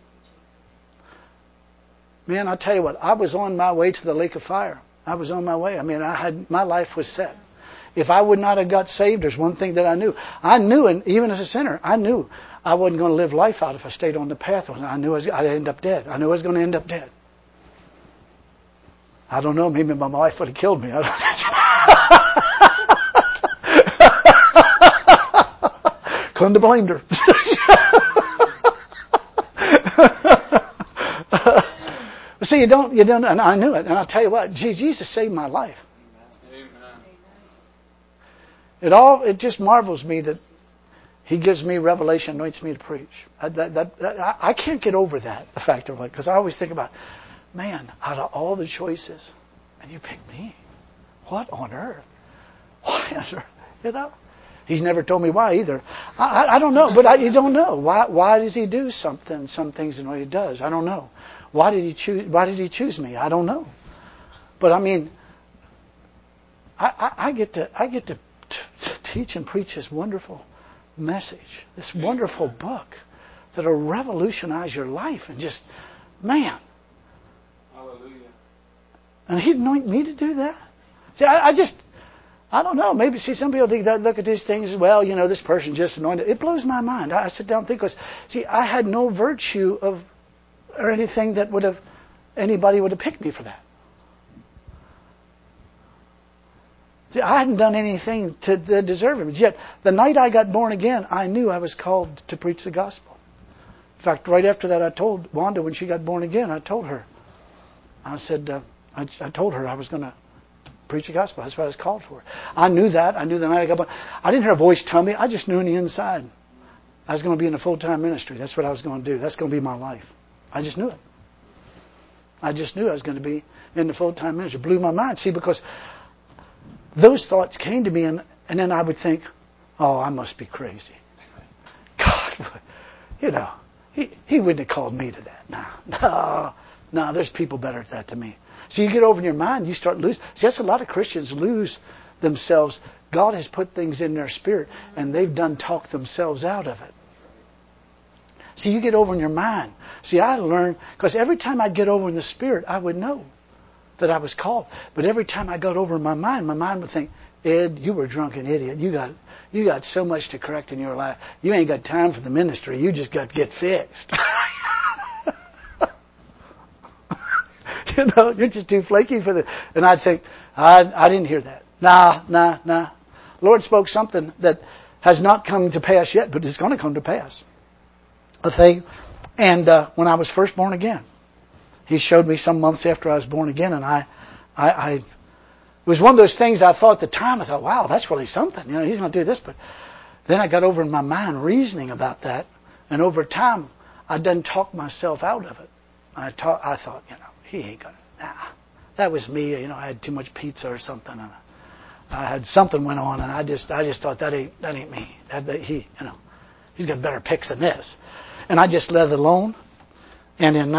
Man, I tell you what, I was on my way to the lake of fire. I was on my way. I mean, my life was set. If I would not have got saved, there's one thing that I knew. I knew, and even as a sinner, I knew I wasn't going to live life out if I stayed on the path. I knew I'd end up dead. I knew I was going to end up dead. I don't know, maybe my wife would have killed me. Couldn't have blamed her. See, you don't, and I knew it. And I'll tell you what, Jesus saved my life. Amen. It just marvels me that He gives me revelation, anoints me to preach. I can't get over that, the fact of it, because I always think about, man, out of all the choices, and you pick me. What on earth? Why on earth? He's never told me why either. I don't know, but you don't know. Why does He do some things in the way He does? I don't know. Why did He choose me? I don't know. But I mean, I get to teach and preach this wonderful message, this wonderful book that'll revolutionize your life, and just, man. Hallelujah. And He'd anoint me to do that. See, I don't know. Maybe, see, some people think that, look at these things, well, this person just anointed. It blows my mind. I sit down and think, because, see, I had no virtue or anything that anybody would have picked me for that. See, I hadn't done anything to deserve Him. Yet, the night I got born again, I knew I was called to preach the gospel. In fact, right after that, I told Wanda, when she got born again, I told her. I said, I told her I was going to preach the gospel. That's what I was called for. I knew that. I knew the night I got born. I didn't hear a voice tell me. I just knew on the inside. I was going to be in a full-time ministry. That's what I was going to do. That's going to be my life. I just knew it. I just knew I was going to be in the full-time ministry. It blew my mind. See, because those thoughts came to me, and then I would think, oh, I must be crazy. God, He wouldn't have called me to that. No, there's people better at that than me. So you get over in your mind, you start losing. See, that's a lot of Christians lose themselves. God has put things in their spirit, and they've done talk themselves out of it. See, you get over in your mind. See, I learned, because every time I'd get over in the spirit, I would know that I was called. But every time I got over in my mind would think, Ed, you were a drunken idiot. You got so much to correct in your life. You ain't got time for the ministry. You just got to get fixed. You're just too flaky for this. And I'd think, I didn't hear that. Nah. Lord spoke something that has not come to pass yet, but it's going to come to pass. A thing. And when I was first born again, He showed me some months after I was born again, and I it was one of those things I thought at the time, I thought, wow, that's really something. He's going to do this. But then I got over in my mind reasoning about that, and over time, I done talked myself out of it. I thought, he ain't going to, that was me, I had too much pizza or something, and I had something went on, and I just thought, that ain't me. He's got better picks than this. And I just let it alone. And in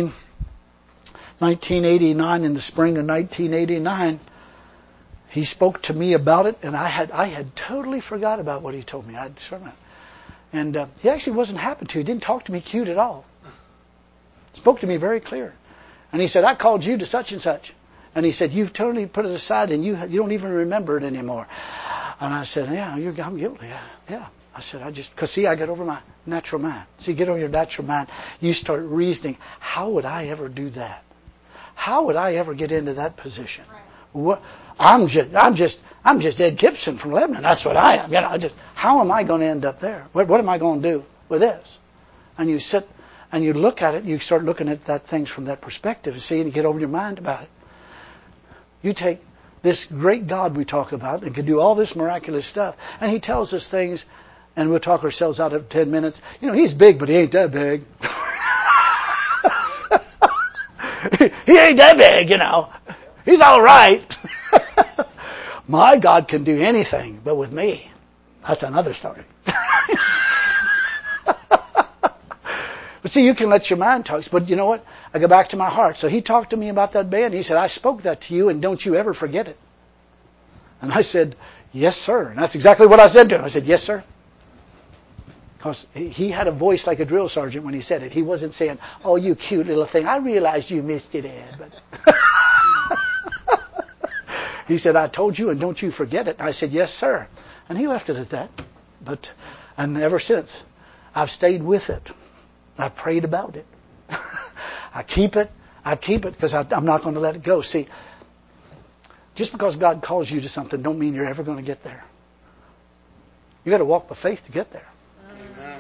1989, in the spring of 1989, He spoke to me about it, and I had totally forgot about what He told me. And He actually wasn't happy to. He didn't talk to me cute at all. Spoke to me very clear. And He said, I called you to such and such. And He said, you've totally put it aside, and you don't even remember it anymore. And I said, yeah, I'm guilty. Yeah. I said, because see, I got over my natural mind. See, get over your natural mind. You start reasoning, how would I ever do that? How would I ever get into that position? Right. I'm just Ed Gibson from Lebanon. That's what I am. How am I going to end up there? What am I going to do with this? And you sit and you look at it. You start looking at that things from that perspective. See, and you get over your mind about it. You take this great God we talk about and can do all this miraculous stuff, and He tells us things, and we'll talk ourselves out of 10 minutes. He's big, but He ain't that big. He ain't that big, you know. He's all right. My God can do anything, but with me, that's another story. But see, you can let your mind talk. But you know what? I go back to my heart. So he talked to me about that band. He said, I spoke that to you, and don't you ever forget it. And I said, yes, sir. And that's exactly what I said to him. I said, yes, sir. Because he had a voice like a drill sergeant when he said it. He wasn't saying, oh, you cute little thing. I realized you missed it, Ed. But he said, I told you, and don't you forget it. And I said, yes, sir. And he left it at that. And ever since, I've stayed with it. I prayed about it. I keep it because I'm not going to let it go. See, just because God calls you to something don't mean you're ever going to get there. You got to walk by faith to get there. Amen.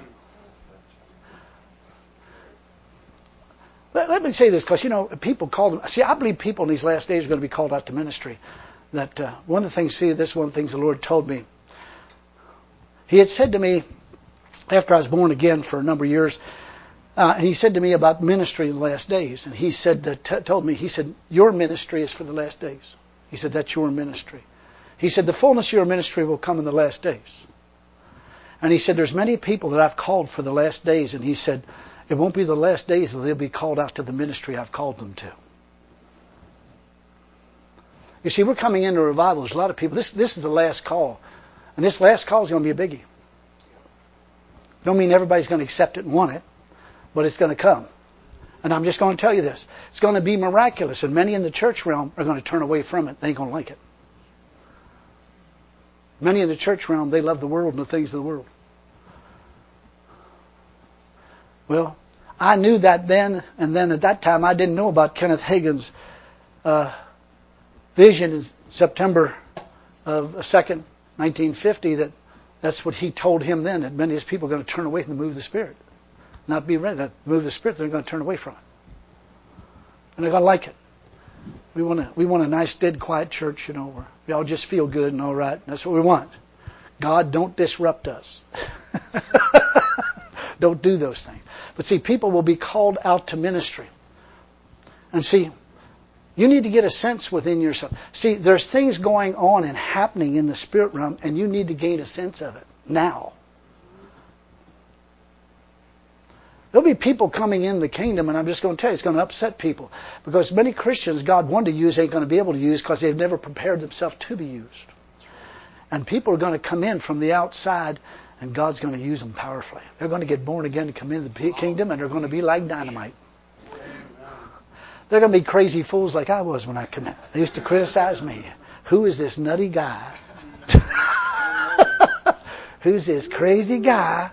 Let me say this, because, people call them. See, I believe people in these last days are going to be called out to ministry. That one of the things, this one of the things the Lord told me. He had said to me, after I was born again for a number of years, he said to me about ministry in the last days. And he said, told me, he said, your ministry is for the last days. He said, that's your ministry. He said, the fullness of your ministry will come in the last days. And he said, there's many people that I've called for the last days. And he said, it won't be the last days that they'll be called out to the ministry I've called them to. You see, we're coming into revival. There's a lot of people. This is the last call. And this last call is going to be a biggie. Don't mean everybody's going to accept it and want it. But it's going to come. And I'm just going to tell you this. It's going to be miraculous. And many in the church realm are going to turn away from it. They ain't going to like it. Many in the church realm, they love the world and the things of the world. Well, I knew that then. And then at that time, I didn't know about Kenneth Hagin's vision in September of 2nd, 1950. That's what he told him then. That many of his people are going to turn away from the move of the Spirit. Not be ready to move the Spirit, they're going to turn away from it. And they're going to like it. We want a nice, dead, quiet church, where we all just feel good and all right. That's what we want. God, don't disrupt us. Don't do those things. But see, people will be called out to ministry. And see, you need to get a sense within yourself. See, there's things going on and happening in the spirit realm, and you need to gain a sense of it now. There'll be people coming in the kingdom, and I'm just going to tell you, it's going to upset people. Because many Christians God wanted to use ain't going to be able to use because they've never prepared themselves to be used. And people are going to come in from the outside, and God's going to use them powerfully. They're going to get born again to come into the kingdom, and they're going to be like dynamite. They're going to be crazy fools like I was when I came in. They used to criticize me. Who is this nutty guy? Who's this crazy guy?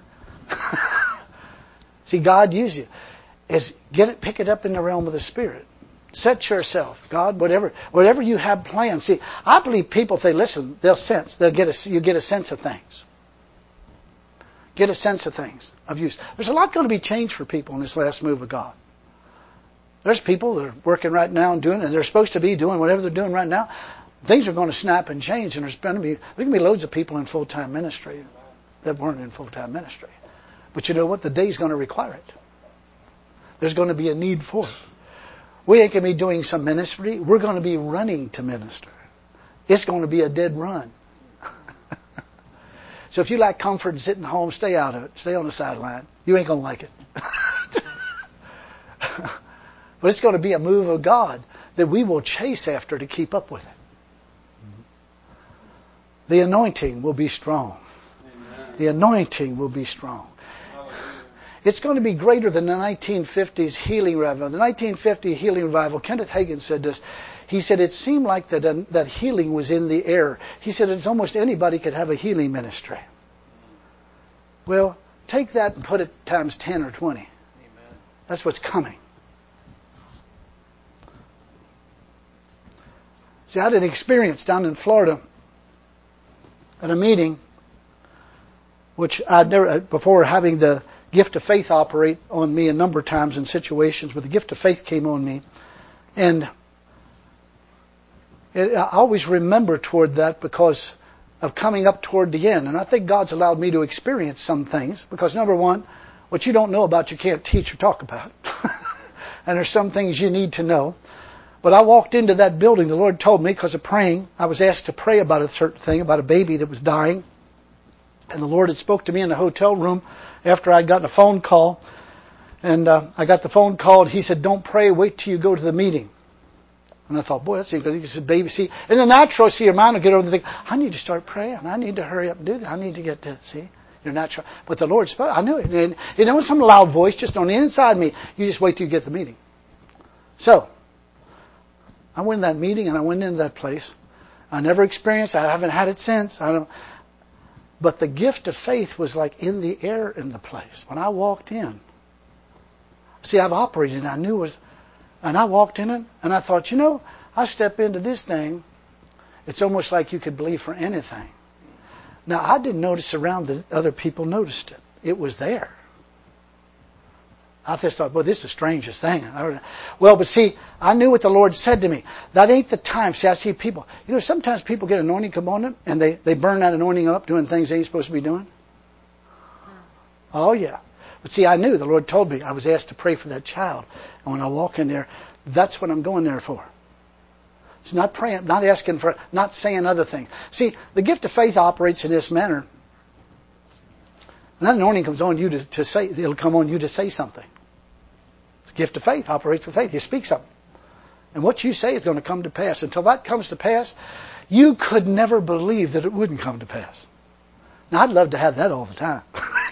See, God uses you. Pick it up in the realm of the Spirit. Set yourself, God, whatever you have planned. See, I believe people, if they listen, they'll sense. You get a sense of things. Get a sense of things of use. There's a lot going to be changed for people in this last move of God. There's people that are working right now and they're supposed to be doing whatever they're doing right now. Things are going to snap and change, and there's going to be loads of people in full-time ministry that weren't in full-time ministry. But you know what? The day's going to require it. There's going to be a need for it. We ain't going to be doing some ministry. We're going to be running to minister. It's going to be a dead run. So if you like comfort and sitting home, stay out of it. Stay on the sideline. You ain't going to like it. But it's going to be a move of God that we will chase after to keep up with it. The anointing will be strong. Amen. The anointing will be strong. It's going to be greater than the 1950s healing revival. The 1950 healing revival, Kenneth Hagin said this. He said it seemed like that healing was in the air. He said it's almost anybody could have a healing ministry. Well, take that and put it times 10 or 20. Amen. That's what's coming. See, I had an experience down in Florida at a meeting, which I'd never, before having the gift of faith operate on me a number of times in situations, but the gift of faith came on me. And I always remember toward that because of coming up toward the end. And I think God's allowed me to experience some things because, number one, what you don't know about you can't teach or talk about. and there's some things you need to know. But I walked into that building. The Lord told me, because of praying, I was asked to pray about a certain thing, about a baby that was dying. And the Lord had spoke to me in the hotel room after I'd gotten a phone call. And I got the phone call, and He said, don't pray, wait till you go to the meeting. And I thought, boy, that's interesting. He said, baby, see, in the natural, see, your mind will get over the thing, I need to start praying. I need to hurry up and do that. I need to get to, see, your natural. But the Lord spoke. I knew it. And it wasn't some loud voice just on the inside me. You just wait till you get the meeting. So, I went in that meeting and I went into that place. I never experienced it. I haven't had it since. But the gift of faith was like in the air in the place. When I walked in, see, I've operated and I knew it was, and I walked in it and I thought, I step into this thing, it's almost like you could believe for anything. Now, I didn't notice around that other people noticed it. It was there. I just thought, boy, this is the strangest thing. Well, but see, I knew what the Lord said to me. That ain't the time. See, I see people. Sometimes people get anointing come on them, and they burn that anointing up doing things they ain't supposed to be doing. Oh, yeah. But see, I knew the Lord told me I was asked to pray for that child. And when I walk in there, that's what I'm going there for. It's not praying, not asking for, not saying other things. See, the gift of faith operates in this manner. And that anointing comes on you to say, it'll come on you to say something. It's a gift of faith, operates for faith. You speak something. And what you say is going to come to pass. Until that comes to pass, you could never believe that it wouldn't come to pass. Now, I'd love to have that all the time.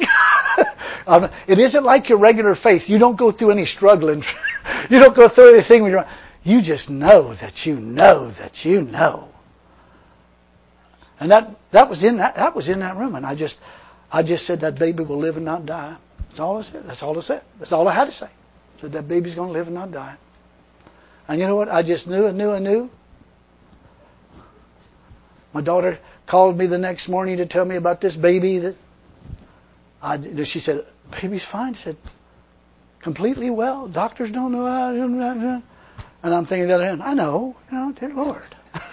It isn't like your regular faith. You don't go through any struggling. You don't go through anything when you just know that you know that you know. And that was in that room. And I just said that baby will live and not die. That's all I said. That's all I said. That's all I had to say. I said that baby's going to live and not die. And you know what? I just knew. My daughter called me the next morning to tell me about this baby she said, baby's fine. She said, completely well. Doctors don't know how. And I'm thinking the other end, I know, dear Lord.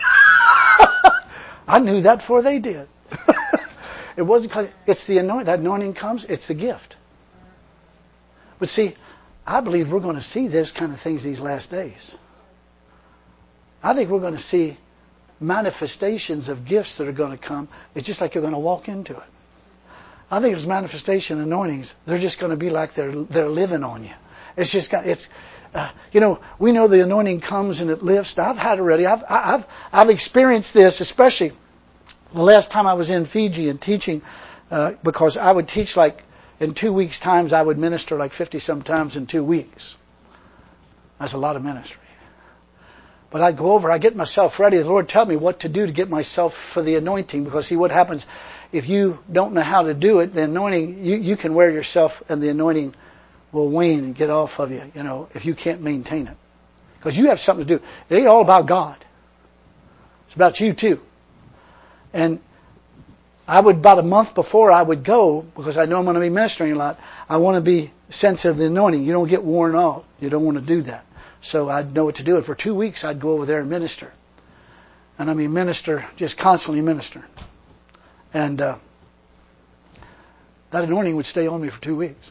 I knew that before they did. It wasn't because it's the anointing. That anointing comes, it's the gift. But see, I believe we're going to see this kind of things these last days. I think we're going to see manifestations of gifts that are going to come. It's just like you're going to walk into it. I think there's manifestation anointings. They're just going to be like they're living on you. It's just we know the anointing comes and it lifts. I've had it already. I've experienced this, especially the last time I was in Fiji and teaching, because I would teach like in 2 weeks' times. I would minister like 50 some times in 2 weeks. That's a lot of ministry. But I'd go over, I get myself ready. The Lord tell me what to do to get myself for the anointing. Because see what happens if you don't know how to do it, the anointing, you can wear yourself and the anointing will wane and get off of you, if you can't maintain it. Because you have something to do. It ain't all about God. It's about you too. And about a month before I would go, because I know I'm going to be ministering a lot, I want to be sensitive to the anointing. You don't get worn out. You don't want to do that. So I'd know what to do. And for 2 weeks, I'd go over there and minister. And minister, just constantly minister. And that anointing would stay on me for 2 weeks.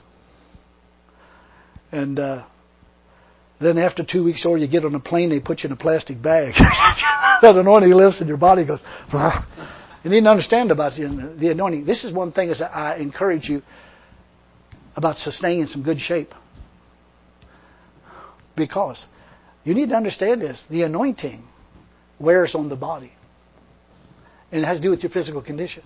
And then after 2 weeks, or you get on a plane, they put you in a plastic bag. That anointing lifts and your body goes. You need to understand about the anointing. This is one thing that I encourage you about sustaining some good shape. Because you need to understand this. The anointing wears on the body. And it has to do with your physical condition.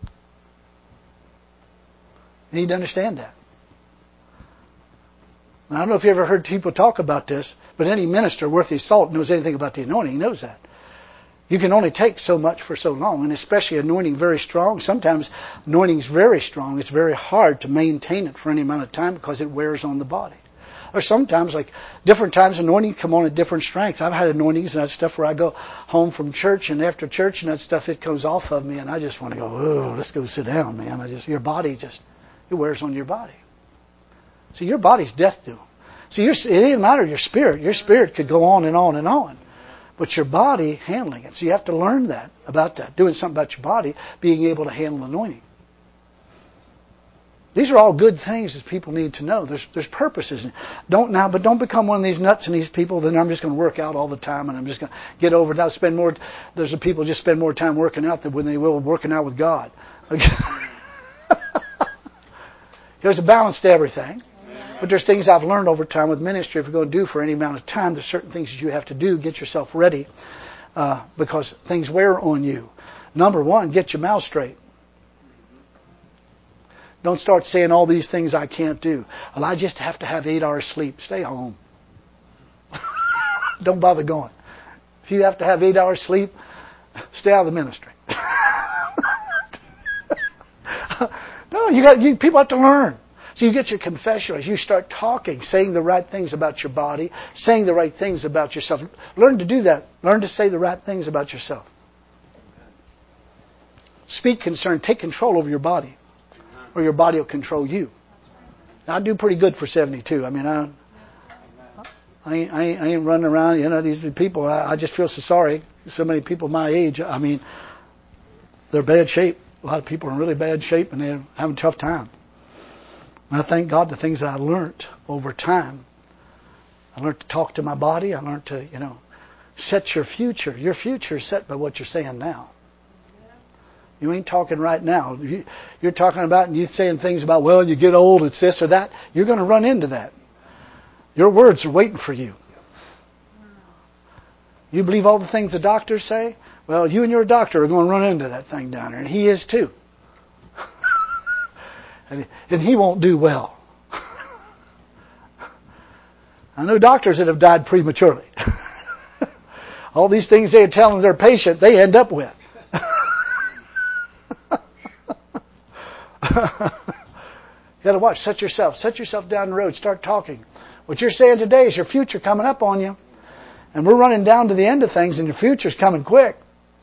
You need to understand that. Now, I don't know if you ever heard people talk about this, but any minister worth his salt knows anything about the anointing. He knows that. You can only take so much for so long, and especially anointing very strong. Sometimes anointing is very strong. It's very hard to maintain it for any amount of time because it wears on the body. Or sometimes, like different times, anointing come on at different strengths. I've had anointings and that stuff where I go home from church, and after church and that stuff, it comes off of me, and I just want to go, oh, let's go sit down, man. Your body it wears on your body. See, your body's death to. See, it doesn't matter your spirit. Your spirit could go on and on and on. But your body handling it. So you have to learn about that. Doing something about your body, being able to handle anointing. These are all good things that people need to know. There's purposes. But don't become one of these nuts and these people. Then I'm just going to work out all the time, and I'm just going to get over it. Now spend more. There's the people just spend more time working out than when they will working out with God. There's a balance to everything. But there's things I've learned over time with ministry. If you're going to do for any amount of time, there's certain things that you have to do. Get yourself ready because things wear on you. Number one, get your mouth straight. Don't start saying all these things I can't do. Well, I just have to have 8 hours sleep. Stay home. Don't bother going. If you have to have 8 hours sleep, stay out of the ministry. No, people have to learn. So you get your confessionals. You start talking, saying the right things about your body, saying the right things about yourself. Learn to do that. Learn to say the right things about yourself. Speak concern. Take control over your body, or your body will control you. Now, I do pretty good for 72. I mean, I ain't running around. These people. I just feel so sorry. So many people my age. I mean, they're bad shape. A lot of people are in really bad shape, and they're having a tough time. And I thank God the things that I learned over time. I learned to talk to my body. I learned to, set your future. Your future is set by what you're saying now. You ain't talking right now. You're talking about and you're saying things about, well, you get old, it's this or that. You're going to run into that. Your words are waiting for you. You believe all the things the doctors say? Well, you and your doctor are going to run into that thing down there, and he is too. And he won't do well. I know doctors that have died prematurely. All these things they are telling their patient, they end up with. You got to watch. Set yourself down the road. Start talking. What you're saying today is your future coming up on you. And we're running down to the end of things, and your future's coming quick.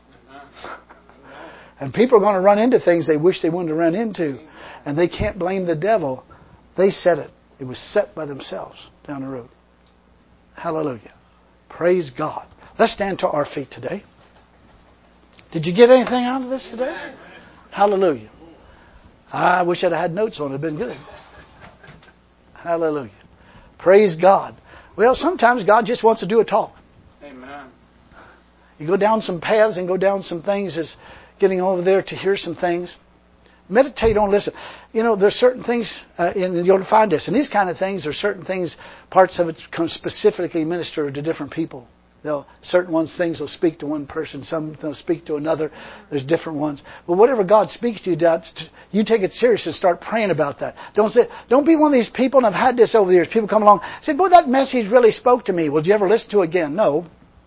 And people are going to run into things they wish they wouldn't have run into. And they can't blame the devil. They set it. It was set by themselves down the road. Hallelujah. Praise God. Let's stand to our feet today. Did you get anything out of this today? Hallelujah. I wish I'd had notes on it. It'd been good. Hallelujah. Praise God. Well, sometimes God just wants to do a talk. Amen. You go down some paths and go down some things as getting over there to hear some things. Meditate on, listen. There's certain things, and you'll find this. And these kind of things, there's certain things, parts of it come specifically minister to different people. Certain things will speak to one person, some they'll speak to another. There's different ones. But whatever God speaks to you, you take it serious and start praying about that. Don't be one of these people, and I've had this over the years. People come along and say, boy, that message really spoke to me. Well, did you ever listen to it again? No.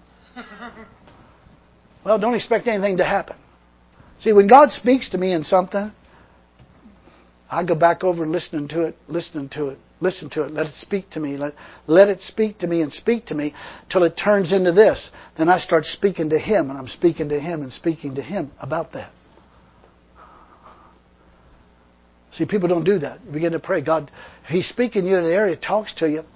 Well, don't expect anything to happen. See, when God speaks to me in something, I go back over and listen to it. Let it speak to me. Let it speak to me and speak to me till it turns into this. Then I start speaking to Him, and I'm speaking to Him and speaking to Him about that. See, people don't do that. You begin to pray. God, if He's speaking to you in an area, talks to you,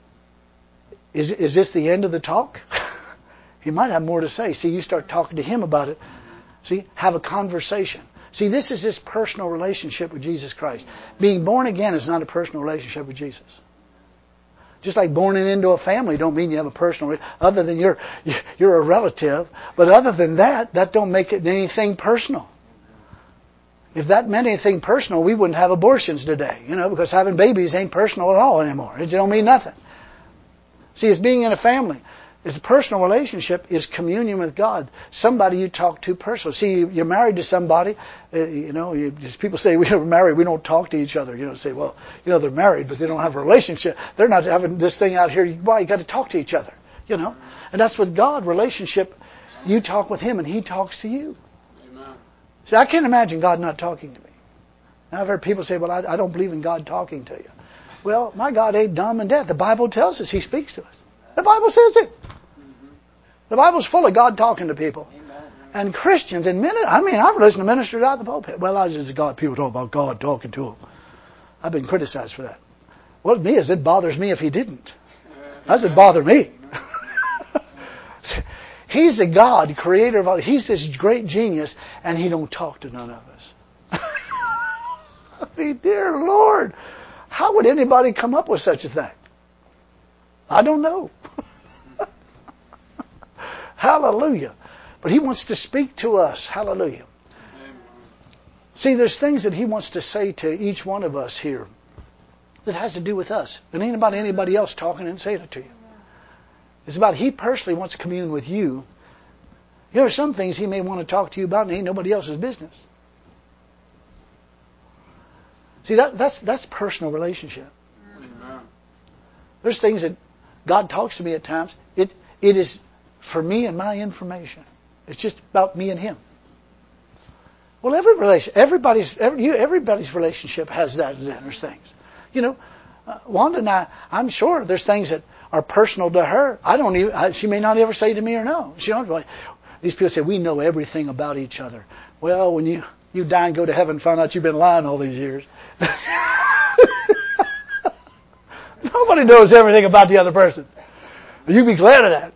is this the end of the talk? He might have more to say. See, you start talking to Him about it. See, have a conversation. See, this is this personal relationship with Jesus Christ. Being born again is not a personal relationship with Jesus. Just like born into a family don't mean you have a personal, other than you're a relative. But other than that don't make it anything personal. If that meant anything personal, we wouldn't have abortions today, because having babies ain't personal at all anymore. It don't mean nothing. See, it's being in a family. It's a personal relationship, is communion with God. Somebody you talk to personally. See, you're married to somebody, people say we're married, we don't talk to each other. Say, well, they're married, but they don't have a relationship. They're not having this thing out here. Why? You got to talk to each other, And that's with God, relationship. You talk with Him and He talks to you. Amen. See, I can't imagine God not talking to me. And I've heard people say, well, I don't believe in God talking to you. Well, my God ain't dumb and deaf. The Bible tells us He speaks to us. The Bible says it. The Bible's full of God talking to people. Amen. And Christians and I've listened to ministers out the pulpit. Well, I just God, people talk about God talking to them. I've been criticized for that. Well, me is it bothers me if He didn't. Doesn't bother me. He's the God, creator of all. He's this great genius, and He don't talk to none of us. Dear Lord, how would anybody come up with such a thing? I don't know. Hallelujah. But He wants to speak to us. Hallelujah. Amen. See, there's things that He wants to say to each one of us here that has to do with us. It ain't about anybody else talking and saying it to you. It's about He personally wants to commune with you. There are some things He may want to talk to you about and ain't nobody else's business. See, that's personal relationship. Amen. There's things that God talks to me at times. It is for me and my information. It's just about me and Him. Well, everybody's relationship has that. There's things. Wanda and I'm sure there's things that are personal to her. She may not ever say to me or no. These people say, we know everything about each other. Well, when you die and go to heaven, find out you've been lying all these years. Nobody knows everything about the other person. You can be glad of that.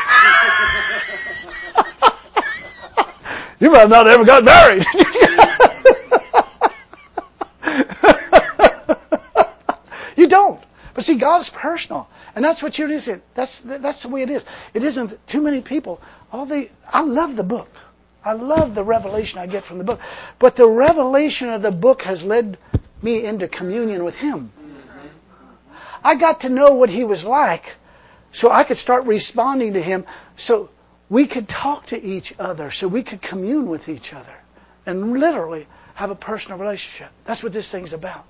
You might have not ever got married. You don't. But see, God is personal. And that's what you're saying. That's the way it is. It isn't too many people. I love the book. I love the revelation I get from the book. But the revelation of the book has led me into communion with Him. I got to know what He was like so I could start responding to Him, so we could talk to each other, so we could commune with each other and literally have a personal relationship. That's what this thing's about.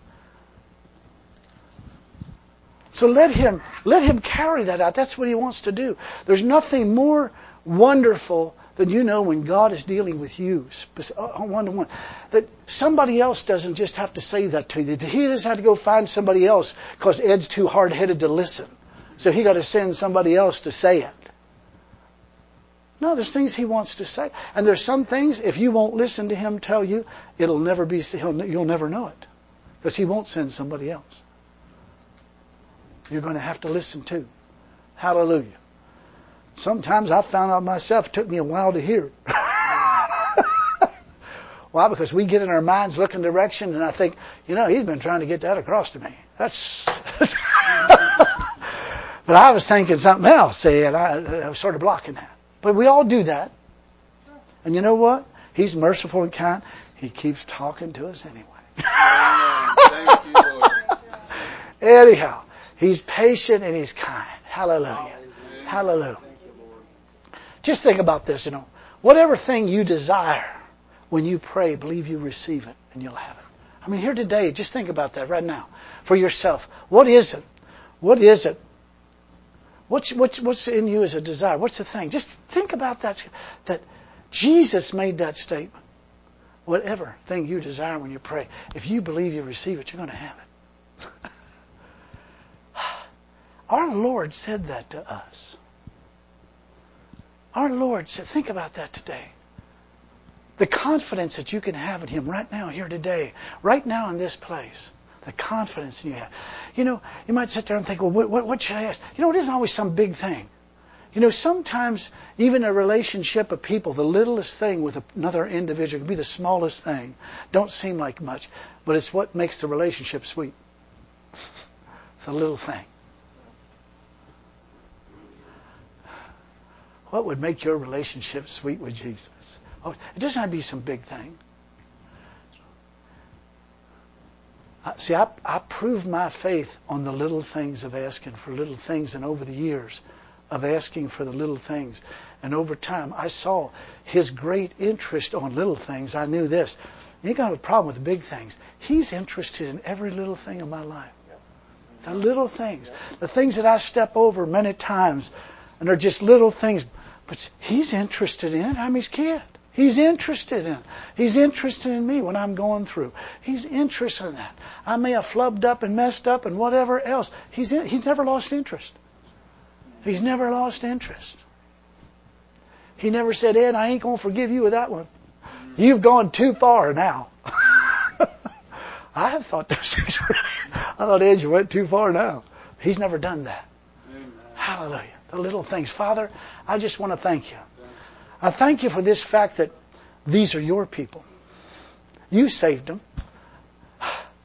So let him carry that out. That's what He wants to do. There's nothing more wonderful than when God is dealing with you one-to-one. That somebody else doesn't just have to say that to you. He doesn't have to go find somebody else because Ed's too hard-headed to listen. So he got to send somebody else to say it. No, there's things He wants to say. And there's some things, if you won't listen to Him tell you, you'll never know it. Because He won't send somebody else. You're going to have to listen too. Hallelujah. Sometimes I found out myself, it took me a while to hear it. Why? Because we get in our minds looking direction and I think, He's been trying to get that across to me. That's but I was thinking something else, see, and I was sort of blocking that. But we all do that. And you know what? He's merciful and kind. He keeps talking to us anyway. Thank you, Lord. Anyhow, He's patient and He's kind. Hallelujah. Hallelujah. Just think about this, Whatever thing you desire, when you pray, believe you receive it and you'll have it. Here today, just think about that right now. For yourself. What is it? What is it? What's in you as a desire? What's the thing? Just think about that Jesus made that statement. Whatever thing you desire when you pray, if you believe you receive it, you're going to have it. Our Lord said that to us. Our Lord said, think about that today. The confidence that you can have in Him right now, here today, right now in this place. The confidence you have. You might sit there and think, well, what should I ask? It isn't always some big thing. Sometimes even a relationship of people, the littlest thing with another individual can be the smallest thing. Don't seem like much, but it's what makes the relationship sweet. The little thing. What would make your relationship sweet with Jesus? Oh, it doesn't have to be some big thing. See, I proved my faith on the little things of asking for little things, and over the years of asking for the little things. And over time, I saw His great interest on little things. I knew this. You ain't got a problem with the big things. He's interested in every little thing in my life. The little things. The things that I step over many times, and they're just little things. But He's interested in it. I'm His kid. He's interested in it. He's interested in me when I'm going through. He's interested in that. I may have flubbed up and messed up and whatever else. He's never lost interest. He's never lost interest. He never said, Ed, I ain't going to forgive you with that one. You've gone too far now. I have thought those things were... I thought, Ed, you went too far now. He's never done that. Amen. Hallelujah. The little things. Father, I just want to thank You. I thank You for this fact that these are Your people. You saved them.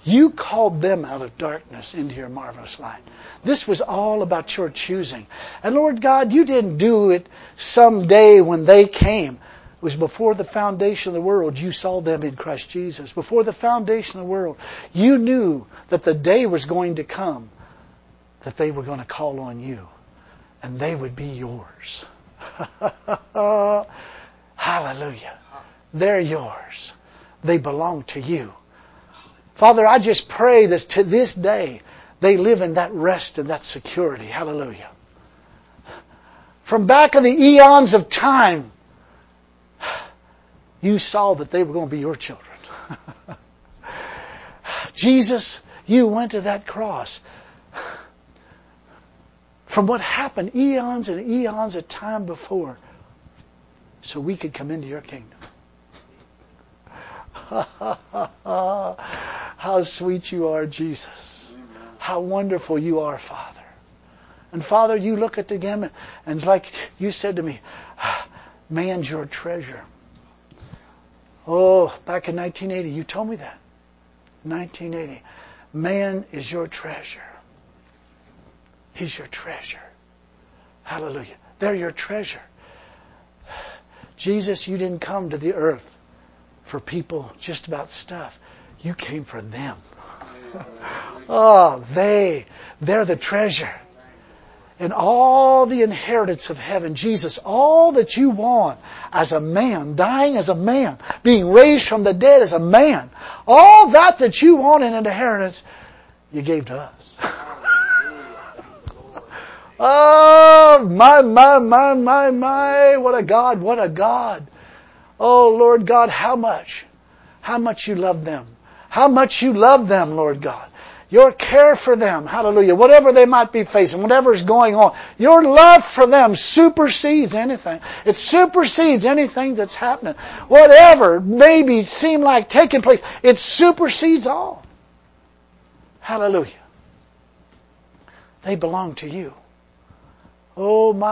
You called them out of darkness into your marvelous light. This was all about your choosing. And Lord God, you didn't do it someday when they came. It was before the foundation of the world. You saw them in Christ Jesus. Before the foundation of the world, you knew that the day was going to come that they were going to call on you. And they would be yours. Hallelujah. They're yours. They belong to you. Father, I just pray that to this day they live in that rest and that security. Hallelujah. From back in the eons of time, you saw that they were going to be your children. Jesus, you went to that cross. From what happened eons and eons of time before, so we could come into your kingdom. How sweet you are, Jesus. How wonderful you are, Father. And Father, you look at them and it's like you said to me, man's your treasure. Oh, back in 1980, you told me that. 1980. Man is your treasure. He's your treasure. Hallelujah. They're your treasure. Jesus, you didn't come to the earth for people just about stuff. You came for them. Oh, they're the treasure. And all the inheritance of heaven, Jesus, all that you want as a man, dying as a man, being raised from the dead as a man, all that you want in an inheritance, you gave to us. Oh, my, what a God, what a God. Oh, Lord God, how much you love them. How much you love them, Lord God. Your care for them, hallelujah, whatever they might be facing, whatever is going on, your love for them supersedes anything. It supersedes anything that's happening. Whatever maybe seem like taking place, it supersedes all. Hallelujah. They belong to you. Oh, my.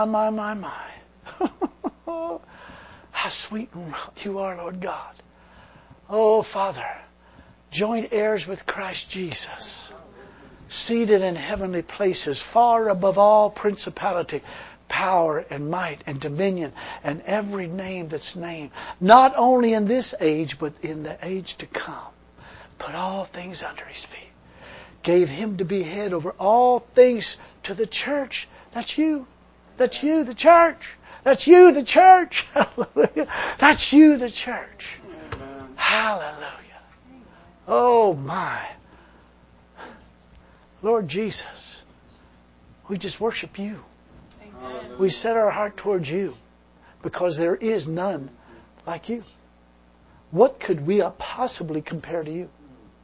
How sweet you are, Lord God. Oh, Father, joint heirs with Christ Jesus, seated in heavenly places, far above all principality, power, and might, and dominion, and every name that's named, not only in this age, but in the age to come. Put all things under His feet. Gave Him to be head over all things to the church. That's you. That's you, the church. That's you, the church. Hallelujah. That's you, the church. Amen. Hallelujah. Oh, my. Lord Jesus, we just worship you. Amen. We set our heart towards you because there is none like you. What could we possibly compare to you?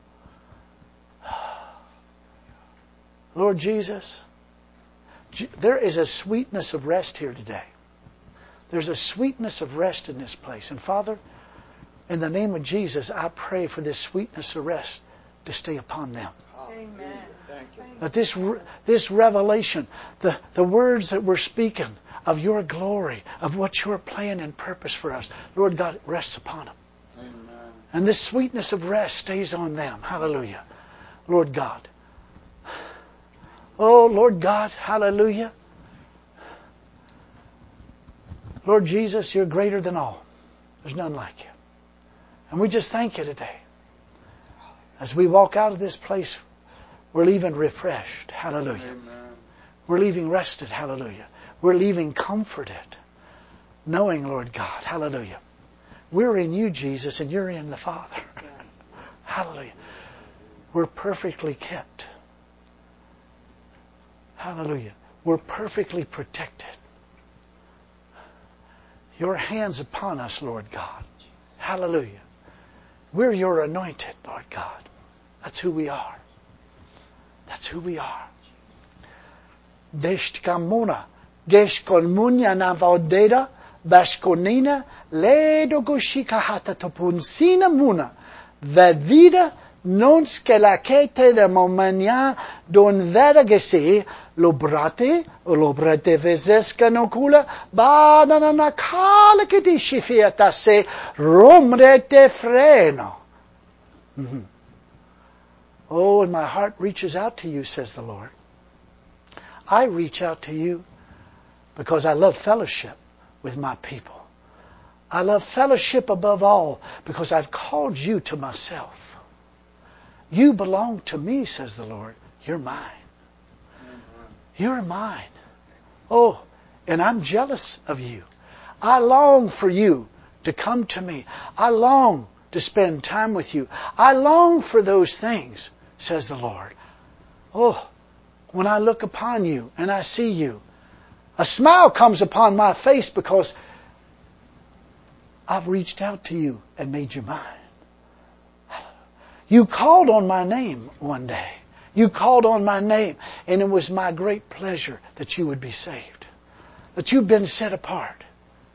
Lord Jesus, there is a sweetness of rest here today. There's a sweetness of rest in this place. And Father, in the name of Jesus, I pray for this sweetness of rest to stay upon them. Amen. Thank you. That this revelation, the words that we're speaking of your glory, of what your plan and purpose for us, Lord God, rests upon them. Amen. And this sweetness of rest stays on them. Hallelujah. Lord God. Oh, Lord God, hallelujah. Lord Jesus, you're greater than all. There's none like you. And we just thank you today. As we walk out of this place, we're leaving refreshed. Hallelujah. Amen. We're leaving rested. Hallelujah. We're leaving comforted. Knowing, Lord God, hallelujah, we're in you, Jesus, and you're in the Father. Hallelujah. We're perfectly kept. Hallelujah. We're perfectly protected. Your hands upon us, Lord God. Hallelujah. We're your anointed, Lord God. That's who we are. That's who we are. Deshkamuna, Geshkolmunya Navodeda, Bashkonina, Ledogoshika Hatatopunsina Muna, Vadvida, non skelakete de momania don veragese lobrate vezeska nocula banana kala che ti scifiata se romrete freno. Oh, and my heart reaches out to you, says the Lord. I reach out to you because I love fellowship with my people. I love fellowship above all because I've called you to myself. You belong to me, says the Lord. You're mine. You're mine. Oh, and I'm jealous of you. I long for you to come to me. I long to spend time with you. I long for those things, says the Lord. Oh, when I look upon you and I see you, a smile comes upon my face because I've reached out to you and made you mine. You called on my name one day. You called on my name, and it was my great pleasure that you would be saved, that you've been set apart.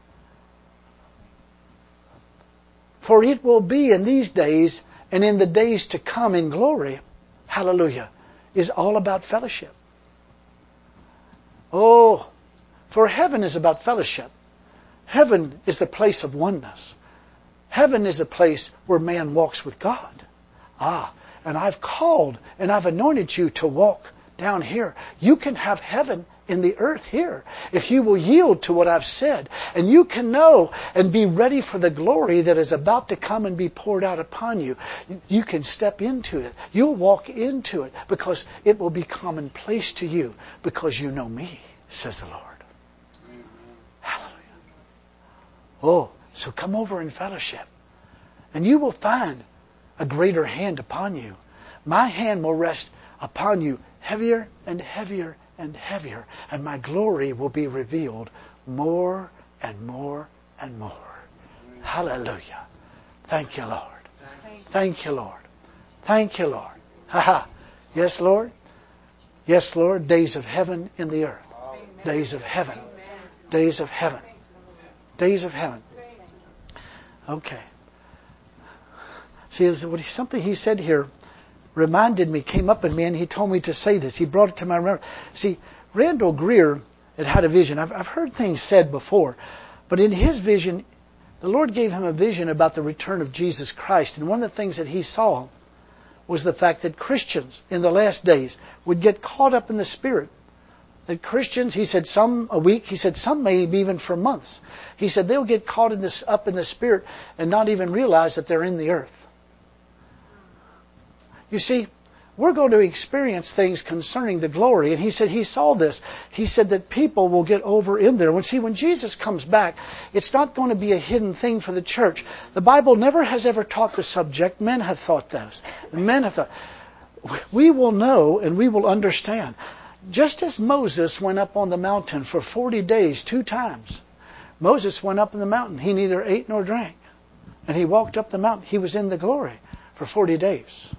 For it will be in these days and in the days to come in glory, hallelujah, is all about fellowship. Oh, for heaven is about fellowship. Heaven is the place of oneness. Heaven is a place where man walks with God. And I've called and I've anointed you to walk down here. You can have heaven in the earth here if you will yield to what I've said. And you can know and be ready for the glory that is about to come and be poured out upon you. You can step into it. You'll walk into it because it will be commonplace to you because you know me, says the Lord. Hallelujah. Oh, so come over in fellowship. And you will find a greater hand upon you. My hand will rest upon you heavier and heavier and heavier. And my glory will be revealed more and more and more. Hallelujah. Thank you, Lord. Thank you, Lord. Thank you, Lord. Ha ha. Yes, Lord. Yes, Lord. Days of heaven in the earth. Days of heaven. Days of heaven. Days of heaven. Okay. See, something he said here reminded me, came up in me, and he told me to say this. He brought it to my remembrance. See, Randall Greer had a vision. I've heard things said before, but in his vision, the Lord gave him a vision about the return of Jesus Christ. And one of the things that he saw was the fact that Christians in the last days would get caught up in the Spirit. That Christians, he said, some a week, he said some maybe even for months. He said they'll get caught up in the Spirit and not even realize that they're in the earth. You see, we're going to experience things concerning the glory. And he said he saw this. He said that people will get over in there. When Jesus comes back, it's not going to be a hidden thing for the church. The Bible never has ever taught the subject. Men have thought those. Men have thought. We will know and we will understand. Just as Moses went up on the mountain for 40 days, 2 times. Moses went up in the mountain. He neither ate nor drank. And he walked up the mountain. He was in the glory for 40 days.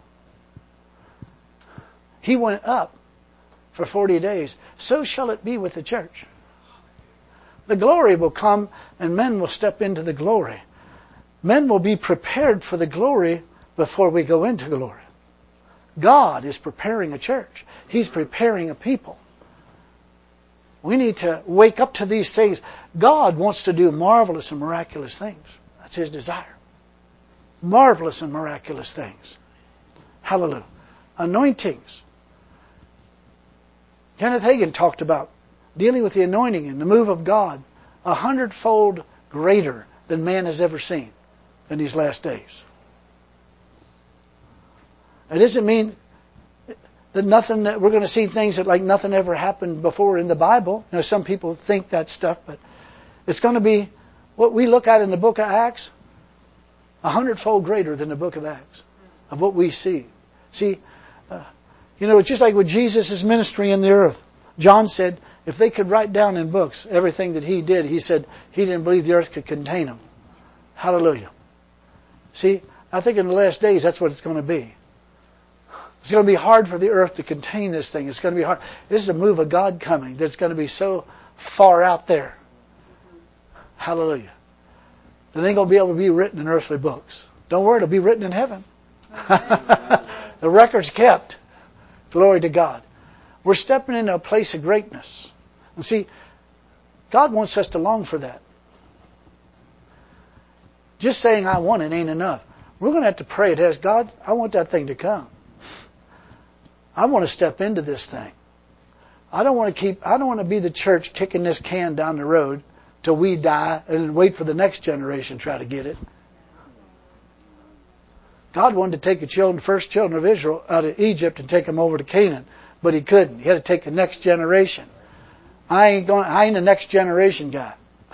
He went up for 40 days. So shall it be with the church. The glory will come and men will step into the glory. Men will be prepared for the glory before we go into glory. God is preparing a church. He's preparing a people. We need to wake up to these things. God wants to do marvelous and miraculous things. That's His desire. Marvelous and miraculous things. Hallelujah. Anointings. Kenneth Hagin talked about dealing with the anointing and the move of God 100-fold greater than man has ever seen in these last days. It doesn't mean that we're going to see things that like nothing ever happened before in the Bible. You know, some people think that stuff, but it's going to be what we look at in the book of Acts 100-fold greater than the book of Acts of what we see. See, it's just like with Jesus' ministry in the earth. John said, if they could write down in books everything that He did, he said he didn't believe the earth could contain Him. Hallelujah. See, I think in the last days that's what it's going to be. It's going to be hard for the earth to contain this thing. It's going to be hard. This is a move of God coming that's going to be so far out there. Hallelujah. It ain't going to be able to be written in earthly books. Don't worry, it'll be written in heaven. The record's kept. Glory to God. We're stepping into a place of greatness. And see, God wants us to long for that. Just saying I want it ain't enough. We're going to have to pray and ask God, I want that thing to come. I want to step into this thing. I don't want to be the church kicking this can down the road till we die and wait for the next generation to try to get it. God wanted to take the first children of Israel out of Egypt and take them over to Canaan, but He couldn't. He had to take the next generation. I ain't a next generation guy.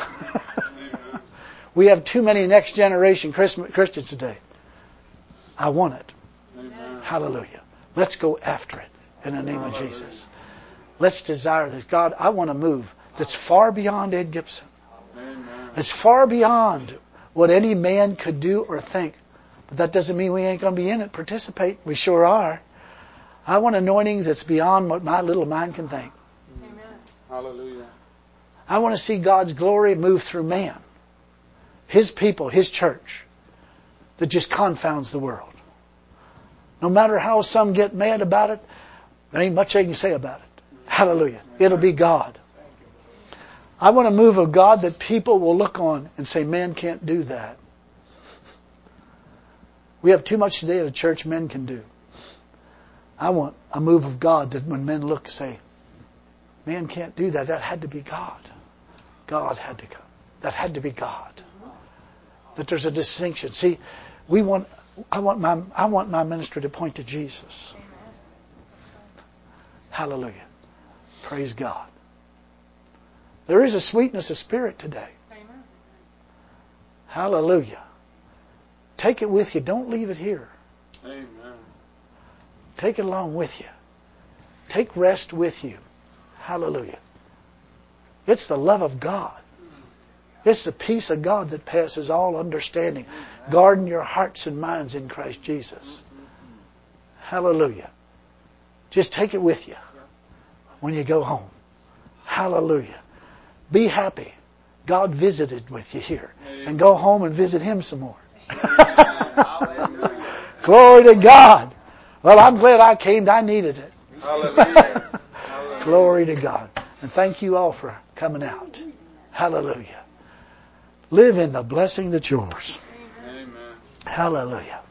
We have too many next generation Christians today. I want it. Amen. Hallelujah. Let's go after it in the name of Jesus. Let's desire this. God, I want to move that's far beyond Ed Gibson. Amen. It's far beyond what any man could do or think. But that doesn't mean we ain't going to be in it, participate. We sure are. I want anointings that's beyond what my little mind can think. Amen. Hallelujah. I want to see God's glory move through man. His people, His church, that just confounds the world. No matter how some get mad about it, there ain't much they can say about it. Hallelujah. It'll be God. I want a move of God that people will look on and say, man can't do that. We have too much today at a church men can do. I want a move of God that when men look say, man can't do that. That had to be God. God had to go. That had to be God. That there's a distinction. See, I want my ministry to point to Jesus. Hallelujah. Praise God. There is a sweetness of spirit today. Hallelujah. Take it with you. Don't leave it here. Amen. Take it along with you. Take rest with you. Hallelujah. It's the love of God. It's the peace of God that passes all understanding. Guarding your hearts and minds in Christ Jesus. Hallelujah. Just take it with you when you go home. Hallelujah. Be happy. God visited with you here. And go home and visit Him some more. Glory to God. Well, I'm glad I came. I needed it. Hallelujah. Glory to God. And thank you all for coming out. Hallelujah. Live in the blessing that's yours. Amen. Hallelujah.